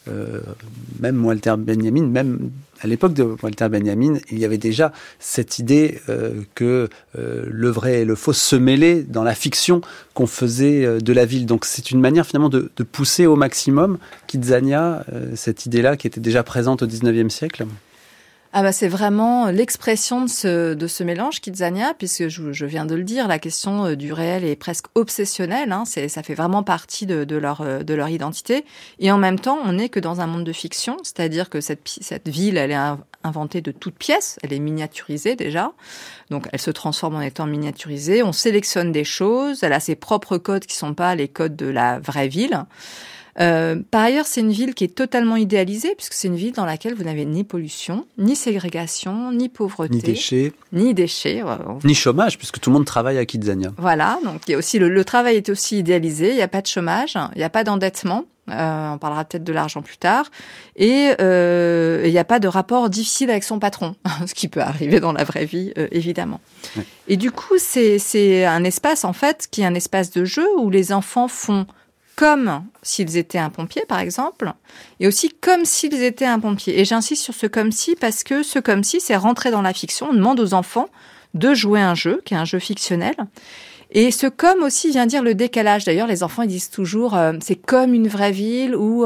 même Walter Benjamin, même à l'époque de Walter Benjamin, il y avait déjà cette idée que le vrai et le faux se mêlaient dans la fiction qu'on faisait de la ville. Donc c'est une manière finalement de pousser au maximum Kizania, cette idée-là qui était déjà présente au 19e siècle. Ah bah c'est vraiment l'expression de ce mélange Kizania, puisque je viens de le dire, la question du réel est presque obsessionnelle, hein, ça fait vraiment partie de leur identité. Et en même temps, on n'est que dans un monde de fiction, c'est-à-dire que cette ville, elle est inventée de toutes pièces, elle est miniaturisée déjà, donc elle se transforme en étant miniaturisée, on sélectionne des choses, elle a ses propres codes qui sont pas les codes de la vraie ville. Par ailleurs, c'est une ville qui est totalement idéalisée, puisque c'est une ville dans laquelle vous n'avez ni pollution, ni ségrégation, ni pauvreté. Ni déchets. Ni chômage, puisque tout le monde travaille à Kizania. Voilà, donc il y a aussi le travail est aussi idéalisé, il n'y a pas de chômage, il n'y a pas d'endettement. On parlera peut-être de l'argent plus tard. Et il n'y a pas de rapport difficile avec son patron, ce qui peut arriver dans la vraie vie, évidemment. Ouais. Et du coup, c'est un espace, en fait, qui est un espace de jeu où les enfants font comme s'ils étaient un pompier, par exemple, et aussi comme s'ils étaient un pompier. Et j'insiste sur ce comme si, parce que ce comme si, c'est rentrer dans la fiction. On demande aux enfants de jouer un jeu, qui est un jeu fictionnel. Et ce comme aussi vient dire le décalage. D'ailleurs, les enfants, ils disent toujours c'est comme une vraie ville, ou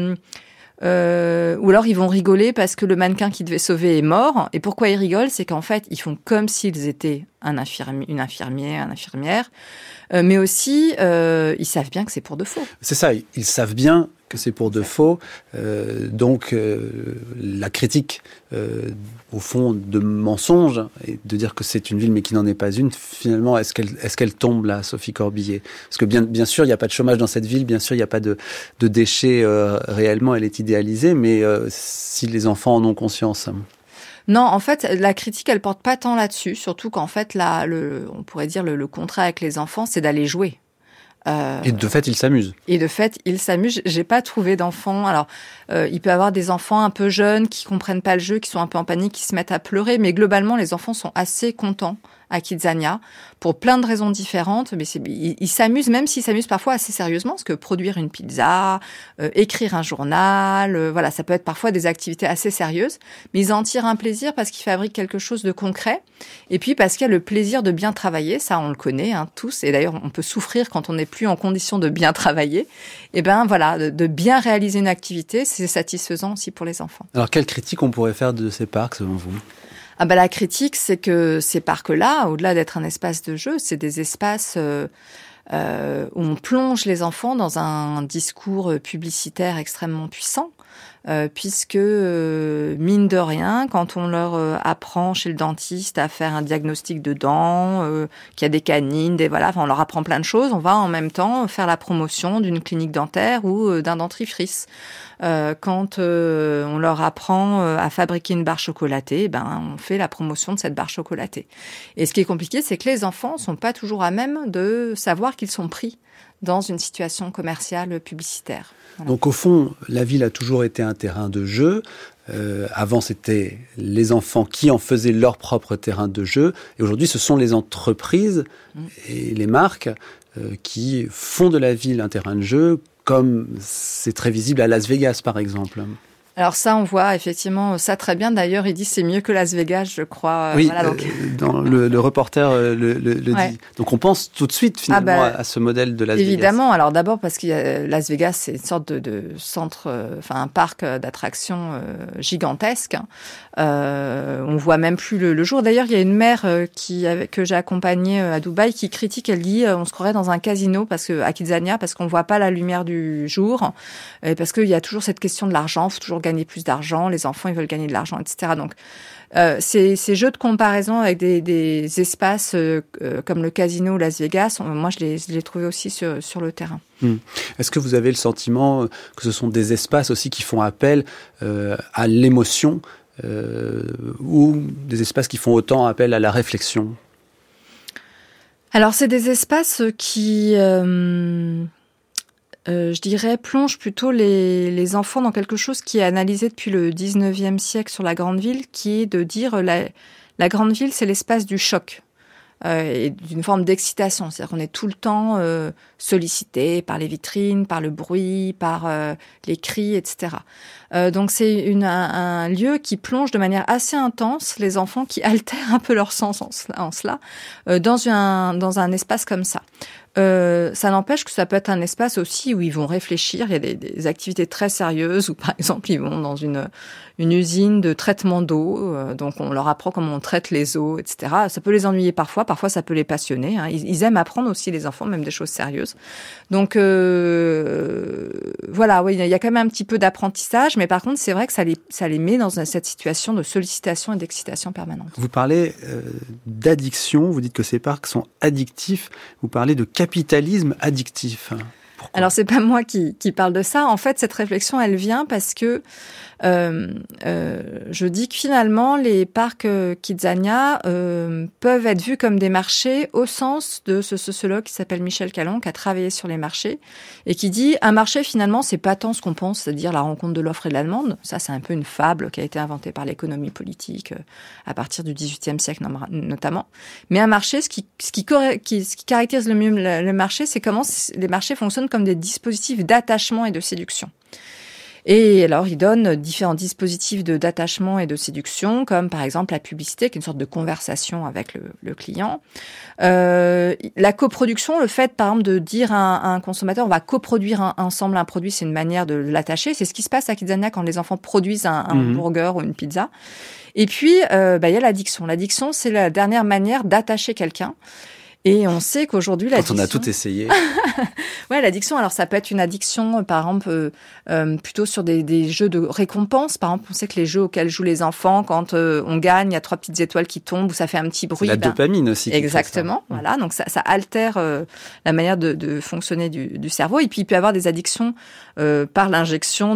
alors ils vont rigoler parce que le mannequin qui devait sauver est mort. Et pourquoi ils rigolent? C'est qu'en fait, ils font comme s'ils étaient une infirmière, mais aussi ils savent bien que c'est pour de faux. C'est ça, ils savent bien que c'est pour de faux. Donc la critique, au fond, de mensonge, et de dire que c'est une ville mais qui n'en est pas une, finalement, est-ce qu'elle tombe là, Sophie Corbillet? Parce que bien sûr, il n'y a pas de chômage dans cette ville, bien sûr, il n'y a pas de déchets réellement, elle est idéalisée, mais si les enfants en ont conscience... Non, en fait, la critique, elle porte pas tant là-dessus, surtout qu'en fait, on pourrait dire le contrat avec les enfants, c'est d'aller jouer. Et de fait, ils s'amusent. J'ai pas trouvé d'enfants. Alors, il peut y avoir des enfants un peu jeunes qui comprennent pas le jeu, qui sont un peu en panique, qui se mettent à pleurer. Mais globalement, les enfants sont assez contents à Kizania pour plein de raisons différentes. Mais ils s'amusent, même s'ils s'amusent parfois assez sérieusement, parce que produire une pizza, écrire un journal, voilà, ça peut être parfois des activités assez sérieuses. Mais ils en tirent un plaisir parce qu'ils fabriquent quelque chose de concret. Et puis parce qu'il y a le plaisir de bien travailler, ça on le connaît tous. Et d'ailleurs, on peut souffrir quand on n'est plus en condition de bien travailler. Et ben voilà, de bien réaliser une activité, c'est satisfaisant aussi pour les enfants. Alors quelle critique on pourrait faire de ces parcs selon vous ? La critique, c'est que ces parcs-là, au-delà d'être un espace de jeu, c'est des espaces où on plonge les enfants dans un discours publicitaire extrêmement puissant. puisque mine de rien, quand on leur apprend chez le dentiste à faire un diagnostic de dents, qu'il y a des canines, on leur apprend plein de choses, on va en même temps faire la promotion d'une clinique dentaire ou d'un dentifrice. Quand on leur apprend à fabriquer une barre chocolatée, on fait la promotion de cette barre chocolatée. Et ce qui est compliqué, c'est que les enfants sont pas toujours à même de savoir qu'ils sont pris dans une situation commerciale publicitaire. Voilà. Donc au fond, la ville a toujours été un terrain de jeu. Avant, c'était les enfants qui en faisaient leur propre terrain de jeu. Et aujourd'hui, ce sont les entreprises et les marques qui font de la ville un terrain de jeu, comme c'est très visible à Las Vegas, par exemple. Alors ça, on voit effectivement ça très bien. D'ailleurs, il dit c'est mieux que Las Vegas, je crois. Oui, dans le reporter le dit. Donc on pense tout de suite finalement à ce modèle de Las Vegas. Évidemment. Alors d'abord parce que Las Vegas, c'est une sorte de centre, un parc d'attractions gigantesque. On voit même plus le jour. D'ailleurs, il y a une mère que j'ai accompagnée à Dubaï qui critique. Elle dit on se croirait dans un casino à Kidzania parce qu'on voit pas la lumière du jour et parce qu'il y a toujours cette question de l'argent. Il faut toujours gagner plus d'argent, les enfants ils veulent gagner de l'argent, etc. Donc ces jeux de comparaison avec des espaces comme le casino Las Vegas, moi je les trouvais aussi sur le terrain. Est-ce que vous avez le sentiment que ce sont des espaces aussi qui font appel à l'émotion ou des espaces qui font autant appel à la réflexion? Alors c'est des espaces qui je dirais, plonge plutôt les enfants dans quelque chose qui est analysé depuis le 19e siècle sur la grande ville, qui est de dire la grande ville, c'est l'espace du choc et d'une forme d'excitation. C'est-à-dire qu'on est tout le temps sollicité par les vitrines, par le bruit, par les cris, etc. Donc c'est un lieu qui plonge de manière assez intense les enfants, qui altèrent un peu leur sens en cela, dans un espace comme ça. Ça n'empêche que ça peut être un espace aussi où ils vont réfléchir. Il y a des activités très sérieuses où, par exemple, ils vont dans une usine de traitement d'eau. Donc, on leur apprend comment on traite les eaux, etc. Ça peut les ennuyer parfois ça peut les passionner. Ils aiment apprendre aussi, les enfants, même des choses sérieuses. Donc, voilà, oui, il y a quand même un petit peu d'apprentissage. Mais par contre, c'est vrai que ça les met dans cette situation de sollicitation et d'excitation permanente. Vous parlez d'addiction. Vous dites que ces parcs sont addictifs. Vous parlez de capitalisme addictif. Pourquoi ? Alors, c'est pas moi qui parle de ça. En fait, cette réflexion, elle vient parce que je dis que finalement, les parcs Kidzania peuvent être vus comme des marchés au sens de ce sociologue qui s'appelle Michel Calon, qui a travaillé sur les marchés et qui dit un marché, finalement, c'est pas tant ce qu'on pense, c'est-à-dire la rencontre de l'offre et de la demande. Ça, c'est un peu une fable qui a été inventée par l'économie politique à partir du XVIIIe siècle notamment. Mais un marché, ce qui caractérise le mieux le marché, c'est comment les marchés fonctionnent comme des dispositifs d'attachement et de séduction. Et alors, il donne différents dispositifs d'attachement et de séduction, comme par exemple la publicité, qui est une sorte de conversation avec le client. La coproduction, le fait, par exemple, de dire à un consommateur, on va coproduire ensemble un produit, c'est une manière de l'attacher. C'est ce qui se passe à Kidzania quand les enfants produisent un burger ou une pizza. Et puis, il y a l'addiction. L'addiction, c'est la dernière manière d'attacher quelqu'un. Et on sait qu'aujourd'hui, l'addiction... Quand on a tout essayé. Ouais, l'addiction, alors ça peut être une addiction, par exemple, plutôt sur des jeux de récompense. Par exemple, on sait que les jeux auxquels jouent les enfants, quand on gagne, il y a 3 petites étoiles qui tombent, ou ça fait un petit bruit. C'est la dopamine aussi. Exactement, voilà. Donc ça altère la manière de fonctionner du cerveau. Et puis, il peut y avoir des addictions par l'ingestion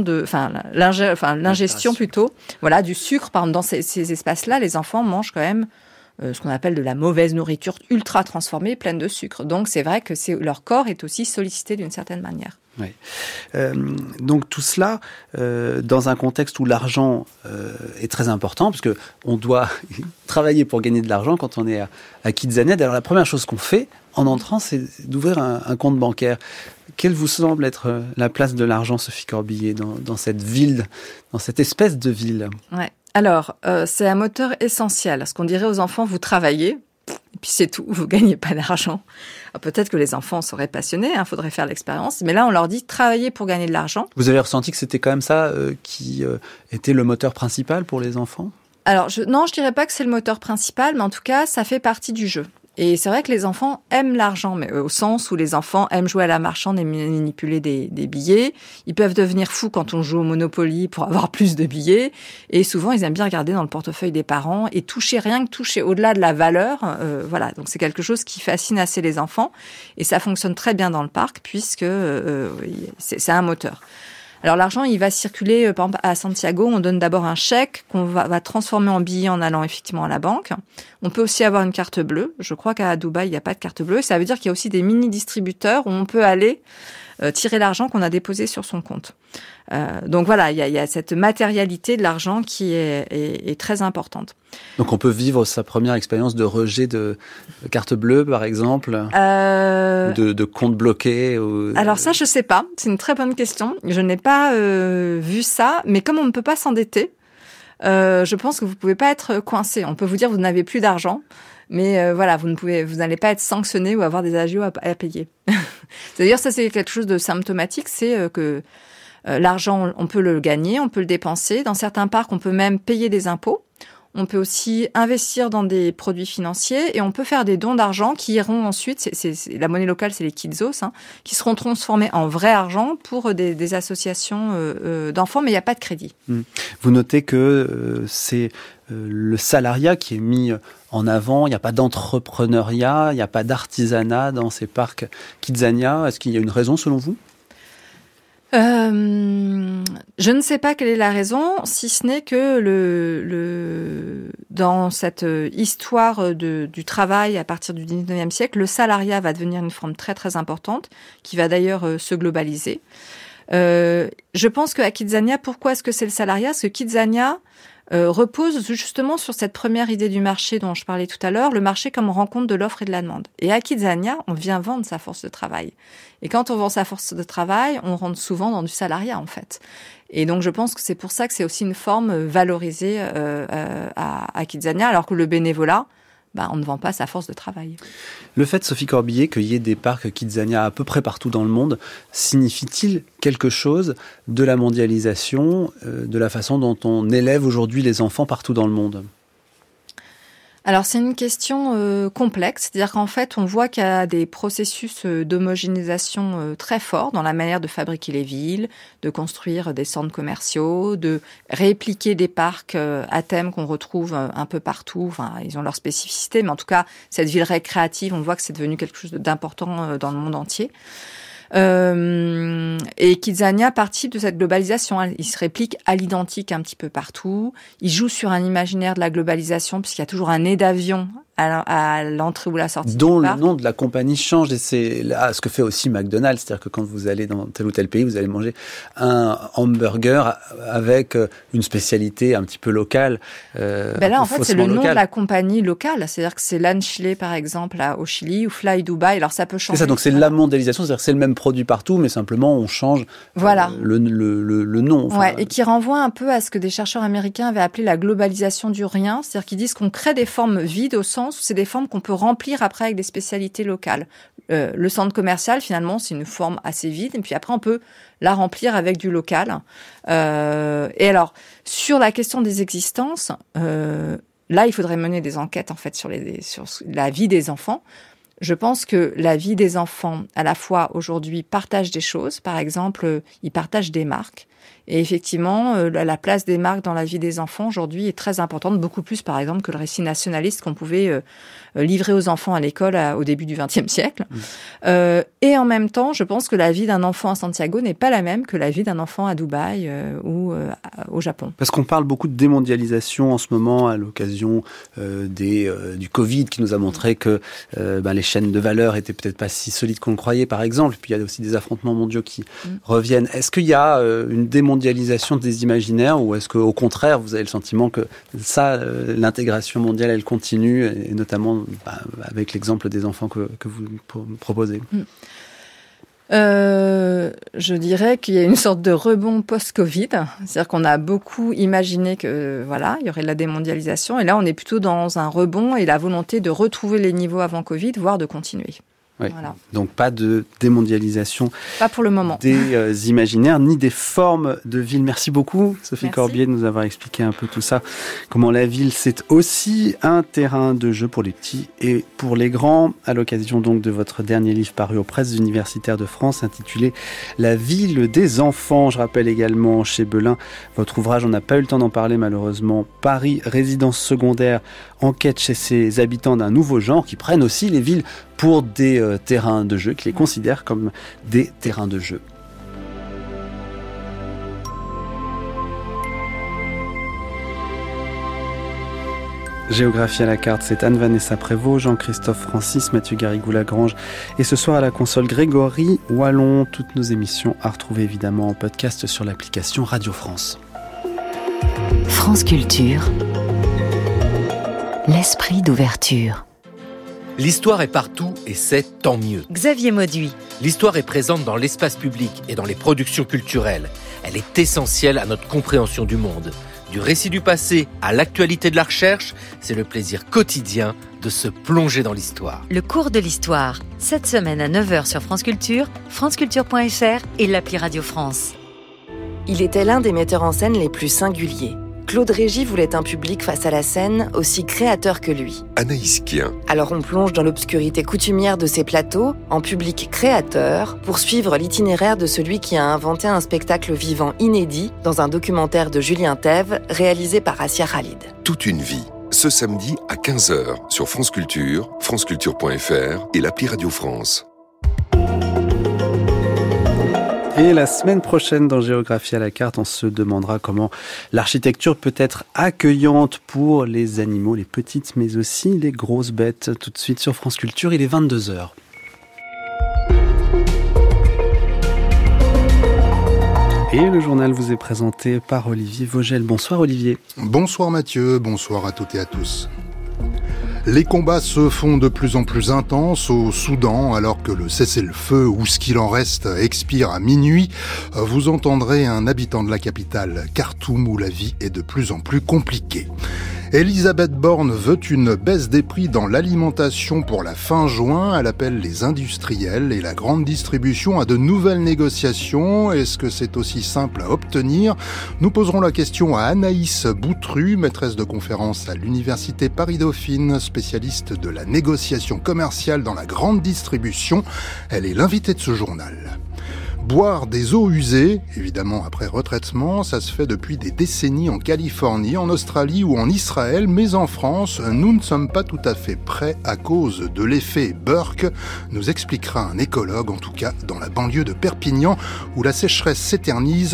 plutôt, voilà, du sucre. Par exemple, dans ces espaces-là, les enfants mangent quand même ce qu'on appelle de la mauvaise nourriture ultra transformée, pleine de sucre. Donc, c'est vrai que leur corps est aussi sollicité d'une certaine manière. Oui. Donc, tout cela, dans un contexte où l'argent est très important, parce que on doit travailler pour gagner de l'argent quand on est à Kidzania. Alors, la première chose qu'on fait en entrant, c'est d'ouvrir un compte bancaire. Quelle vous semble être la place de l'argent, Sophie Corbillet, dans cette ville, dans cette espèce de ville ? Ouais. Alors, c'est un moteur essentiel. Ce qu'on dirait aux enfants, vous travaillez, et puis c'est tout, vous gagnez pas d'argent. Alors, peut-être que les enfants seraient passionnés, faudrait faire l'expérience, mais là, on leur dit travailler pour gagner de l'argent. Vous avez ressenti que c'était quand même ça qui était le moteur principal pour les enfants ? Alors, non, je dirais pas que c'est le moteur principal, mais en tout cas, ça fait partie du jeu. Et c'est vrai que les enfants aiment l'argent, mais au sens où les enfants aiment jouer à la marchande et manipuler des billets. Ils peuvent devenir fous quand on joue au Monopoly pour avoir plus de billets. Et souvent, ils aiment bien regarder dans le portefeuille des parents et toucher au-delà de la valeur. Voilà, donc c'est quelque chose qui fascine assez les enfants. Et ça fonctionne très bien dans le parc puisque c'est un moteur. Alors l'argent, il va circuler, par exemple, à Santiago, on donne d'abord un chèque qu'on va transformer en billet en allant effectivement à la banque. On peut aussi avoir une carte bleue. Je crois qu'à Dubaï, il n'y a pas de carte bleue. Ça veut dire qu'il y a aussi des mini-distributeurs où on peut aller tirer l'argent qu'on a déposé sur son compte. Donc voilà, il y a cette matérialité de l'argent qui est très importante. Donc on peut vivre sa première expérience de rejet de carte bleue, par exemple, ou de compte bloqué. Alors ça, je sais pas. C'est une très bonne question. Je n'ai pas vu ça, mais comme on ne peut pas s'endetter, je pense que vous pouvez pas être coincé. On peut vous dire vous n'avez plus d'argent, mais voilà, vous n'allez pas être sanctionné ou avoir des agios à payer. C'est-à-dire ça, c'est quelque chose de symptomatique, c'est que l'argent, on peut le gagner, on peut le dépenser. Dans certains parcs, on peut même payer des impôts. On peut aussi investir dans des produits financiers et on peut faire des dons d'argent qui iront ensuite, la monnaie locale, c'est les kitsos, qui seront transformés en vrai argent pour des associations d'enfants, mais il n'y a pas de crédit. Vous notez que c'est le salariat qui est mis en avant, il n'y a pas d'entrepreneuriat, il n'y a pas d'artisanat dans ces parcs Kidzania. Est-ce qu'il y a une raison selon vous ? Je ne sais pas quelle est la raison, si ce n'est que dans cette histoire du travail à partir du 19e siècle, le salariat va devenir une forme très très importante, qui va d'ailleurs se globaliser. Je pense qu'à Kidzania, pourquoi est-ce que c'est le salariat ? Parce que Kidzania repose justement sur cette première idée du marché dont je parlais tout à l'heure, le marché comme rencontre de l'offre et de la demande. Et à Kidzania, on vient vendre sa force de travail. Et quand on vend sa force de travail, on rentre souvent dans du salariat, en fait. Et donc, je pense que c'est pour ça que c'est aussi une forme valorisée à Kidzania, alors que le bénévolat, on ne vend pas sa force de travail. Le fait, Sophie Corbillet, qu'il y ait des parcs Kidzania à peu près partout dans le monde, signifie-t-il quelque chose de la mondialisation, de la façon dont on élève aujourd'hui les enfants partout dans le monde ? Alors, c'est une question complexe. C'est-à-dire qu'en fait, on voit qu'il y a des processus d'homogénéisation très forts dans la manière de fabriquer les villes, de construire des centres commerciaux, de répliquer des parcs à thème qu'on retrouve un peu partout. Enfin, ils ont leur spécificité, mais en tout cas, cette ville récréative, on voit que c'est devenu quelque chose d'important dans le monde entier. Et Kidzania participe de cette globalisation. Il se réplique à l'identique un petit peu partout. Il joue sur un imaginaire de la globalisation puisqu'il y a toujours un nez d'avion à l'entrée ou la sortie dont du parc. Le nom de la compagnie change et c'est là ce que fait aussi McDonald's, c'est-à-dire que quand vous allez dans tel ou tel pays, vous allez manger un hamburger avec une spécialité un petit peu locale. Là, en fait, c'est le nom de la compagnie locale. C'est-à-dire que c'est Lan Chile, par exemple, au Chili, ou Fly Dubai. Alors, ça peut changer. C'est ça, donc c'est la mondialisation, c'est-à-dire que c'est le même produit partout, mais simplement on change le nom. Enfin, et qui renvoie un peu à ce que des chercheurs américains avaient appelé la globalisation du rien. C'est-à-dire qu'ils disent qu'on crée des formes vides au sens où c'est des formes qu'on peut remplir après avec des spécialités locales. Le centre commercial, finalement, c'est une forme assez vide, et puis après, on peut la remplir avec du local. Et alors, sur la question des existences, là, il faudrait mener des enquêtes, en fait, sur la vie des enfants. Je pense que la vie des enfants, à la fois, aujourd'hui, partage des choses. Par exemple, ils partagent des marques. Et effectivement, la place des marques dans la vie des enfants aujourd'hui est très importante, beaucoup plus par exemple que le récit nationaliste qu'on pouvait livrer aux enfants à l'école au début du XXe siècle. Et en même temps, je pense que la vie d'un enfant à Santiago n'est pas la même que la vie d'un enfant à Dubaï ou au Japon. Parce qu'on parle beaucoup de démondialisation en ce moment à l'occasion du Covid qui nous a montré que les chaînes de valeur étaient peut-être pas si solides qu'on le croyait, par exemple. Puis il y a aussi des affrontements mondiaux qui reviennent. Est-ce qu'il y a une démondialisation des imaginaires ou est-ce qu'au contraire, vous avez le sentiment que l'intégration mondiale, elle continue, et notamment avec l'exemple des enfants que vous proposez? Je dirais qu'il y a une sorte de rebond post-Covid. C'est-à-dire qu'on a beaucoup imaginé que, il y aurait de la démondialisation. Et là, on est plutôt dans un rebond et la volonté de retrouver les niveaux avant Covid, voire de continuer. Oui. Voilà. Donc pas de démondialisation. Pas pour le moment. Des imaginaires ni des formes de ville. Merci beaucoup Sophie Corbier de nous avoir expliqué un peu tout ça. Comment la ville c'est aussi un terrain de jeu pour les petits et pour les grands. À l'occasion donc de votre dernier livre paru aux Presses universitaires de France intitulé La ville des enfants. Je rappelle également chez Belin votre ouvrage, on n'a pas eu le temps d'en parler malheureusement, Paris, résidence secondaire, enquête chez ses habitants d'un nouveau genre qui prennent aussi les villes pour des terrains de jeu, qui les considèrent comme des terrains de jeu. Géographie à la carte, c'est Anne-Vanessa Prévost, Jean-Christophe Francis, Mathieu Garrigou-Lagrange et ce soir à la console Grégory Wallon. Toutes nos émissions à retrouver évidemment en podcast sur l'application Radio France. France Culture, l'esprit d'ouverture. L'histoire est partout et c'est tant mieux. Xavier Mauduit. L'histoire est présente dans l'espace public et dans les productions culturelles. Elle est essentielle à notre compréhension du monde. Du récit du passé à l'actualité de la recherche, c'est le plaisir quotidien de se plonger dans l'histoire. Le cours de l'histoire, cette semaine à 9h sur France Culture, franceculture.fr et l'appli Radio France. Il était l'un des metteurs en scène les plus singuliers. Claude Régis voulait un public face à la scène aussi créateur que lui. Anaïs Kien. Alors on plonge dans l'obscurité coutumière de ces plateaux, en public créateur, pour suivre l'itinéraire de celui qui a inventé un spectacle vivant inédit dans un documentaire de Julien Thèves, réalisé par Assia Khalid. Toute une vie, ce samedi à 15h sur France Culture, franceculture.fr et l'appli Radio France. Et la semaine prochaine, dans Géographie à la carte, on se demandera comment l'architecture peut être accueillante pour les animaux, les petites mais aussi les grosses bêtes. Tout de suite sur France Culture, il est 22h. Et le journal vous est présenté par Olivier Vogel. Bonsoir Olivier. Bonsoir Mathieu, bonsoir à toutes et à tous. Les combats se font de plus en plus intenses au Soudan, alors que le cessez-le-feu, ou ce qu'il en reste, expire à minuit. Vous entendrez un habitant de la capitale, Khartoum, où la vie est de plus en plus compliquée. Elisabeth Borne veut une baisse des prix dans l'alimentation pour la fin juin. Elle appelle les industriels et la grande distribution à de nouvelles négociations. Est-ce que c'est aussi simple à obtenir ? Nous poserons la question à Anaïs Boutru, maîtresse de conférence à l'Université Paris-Dauphine, spécialiste de la négociation commerciale dans la grande distribution. Elle est l'invitée de ce journal. Boire des eaux usées, évidemment après retraitement, ça se fait depuis des décennies en Californie, en Australie ou en Israël, mais en France, nous ne sommes pas tout à fait prêts à cause de l'effet Burke, nous expliquera un écologue, en tout cas dans la banlieue de Perpignan, où la sécheresse s'éternise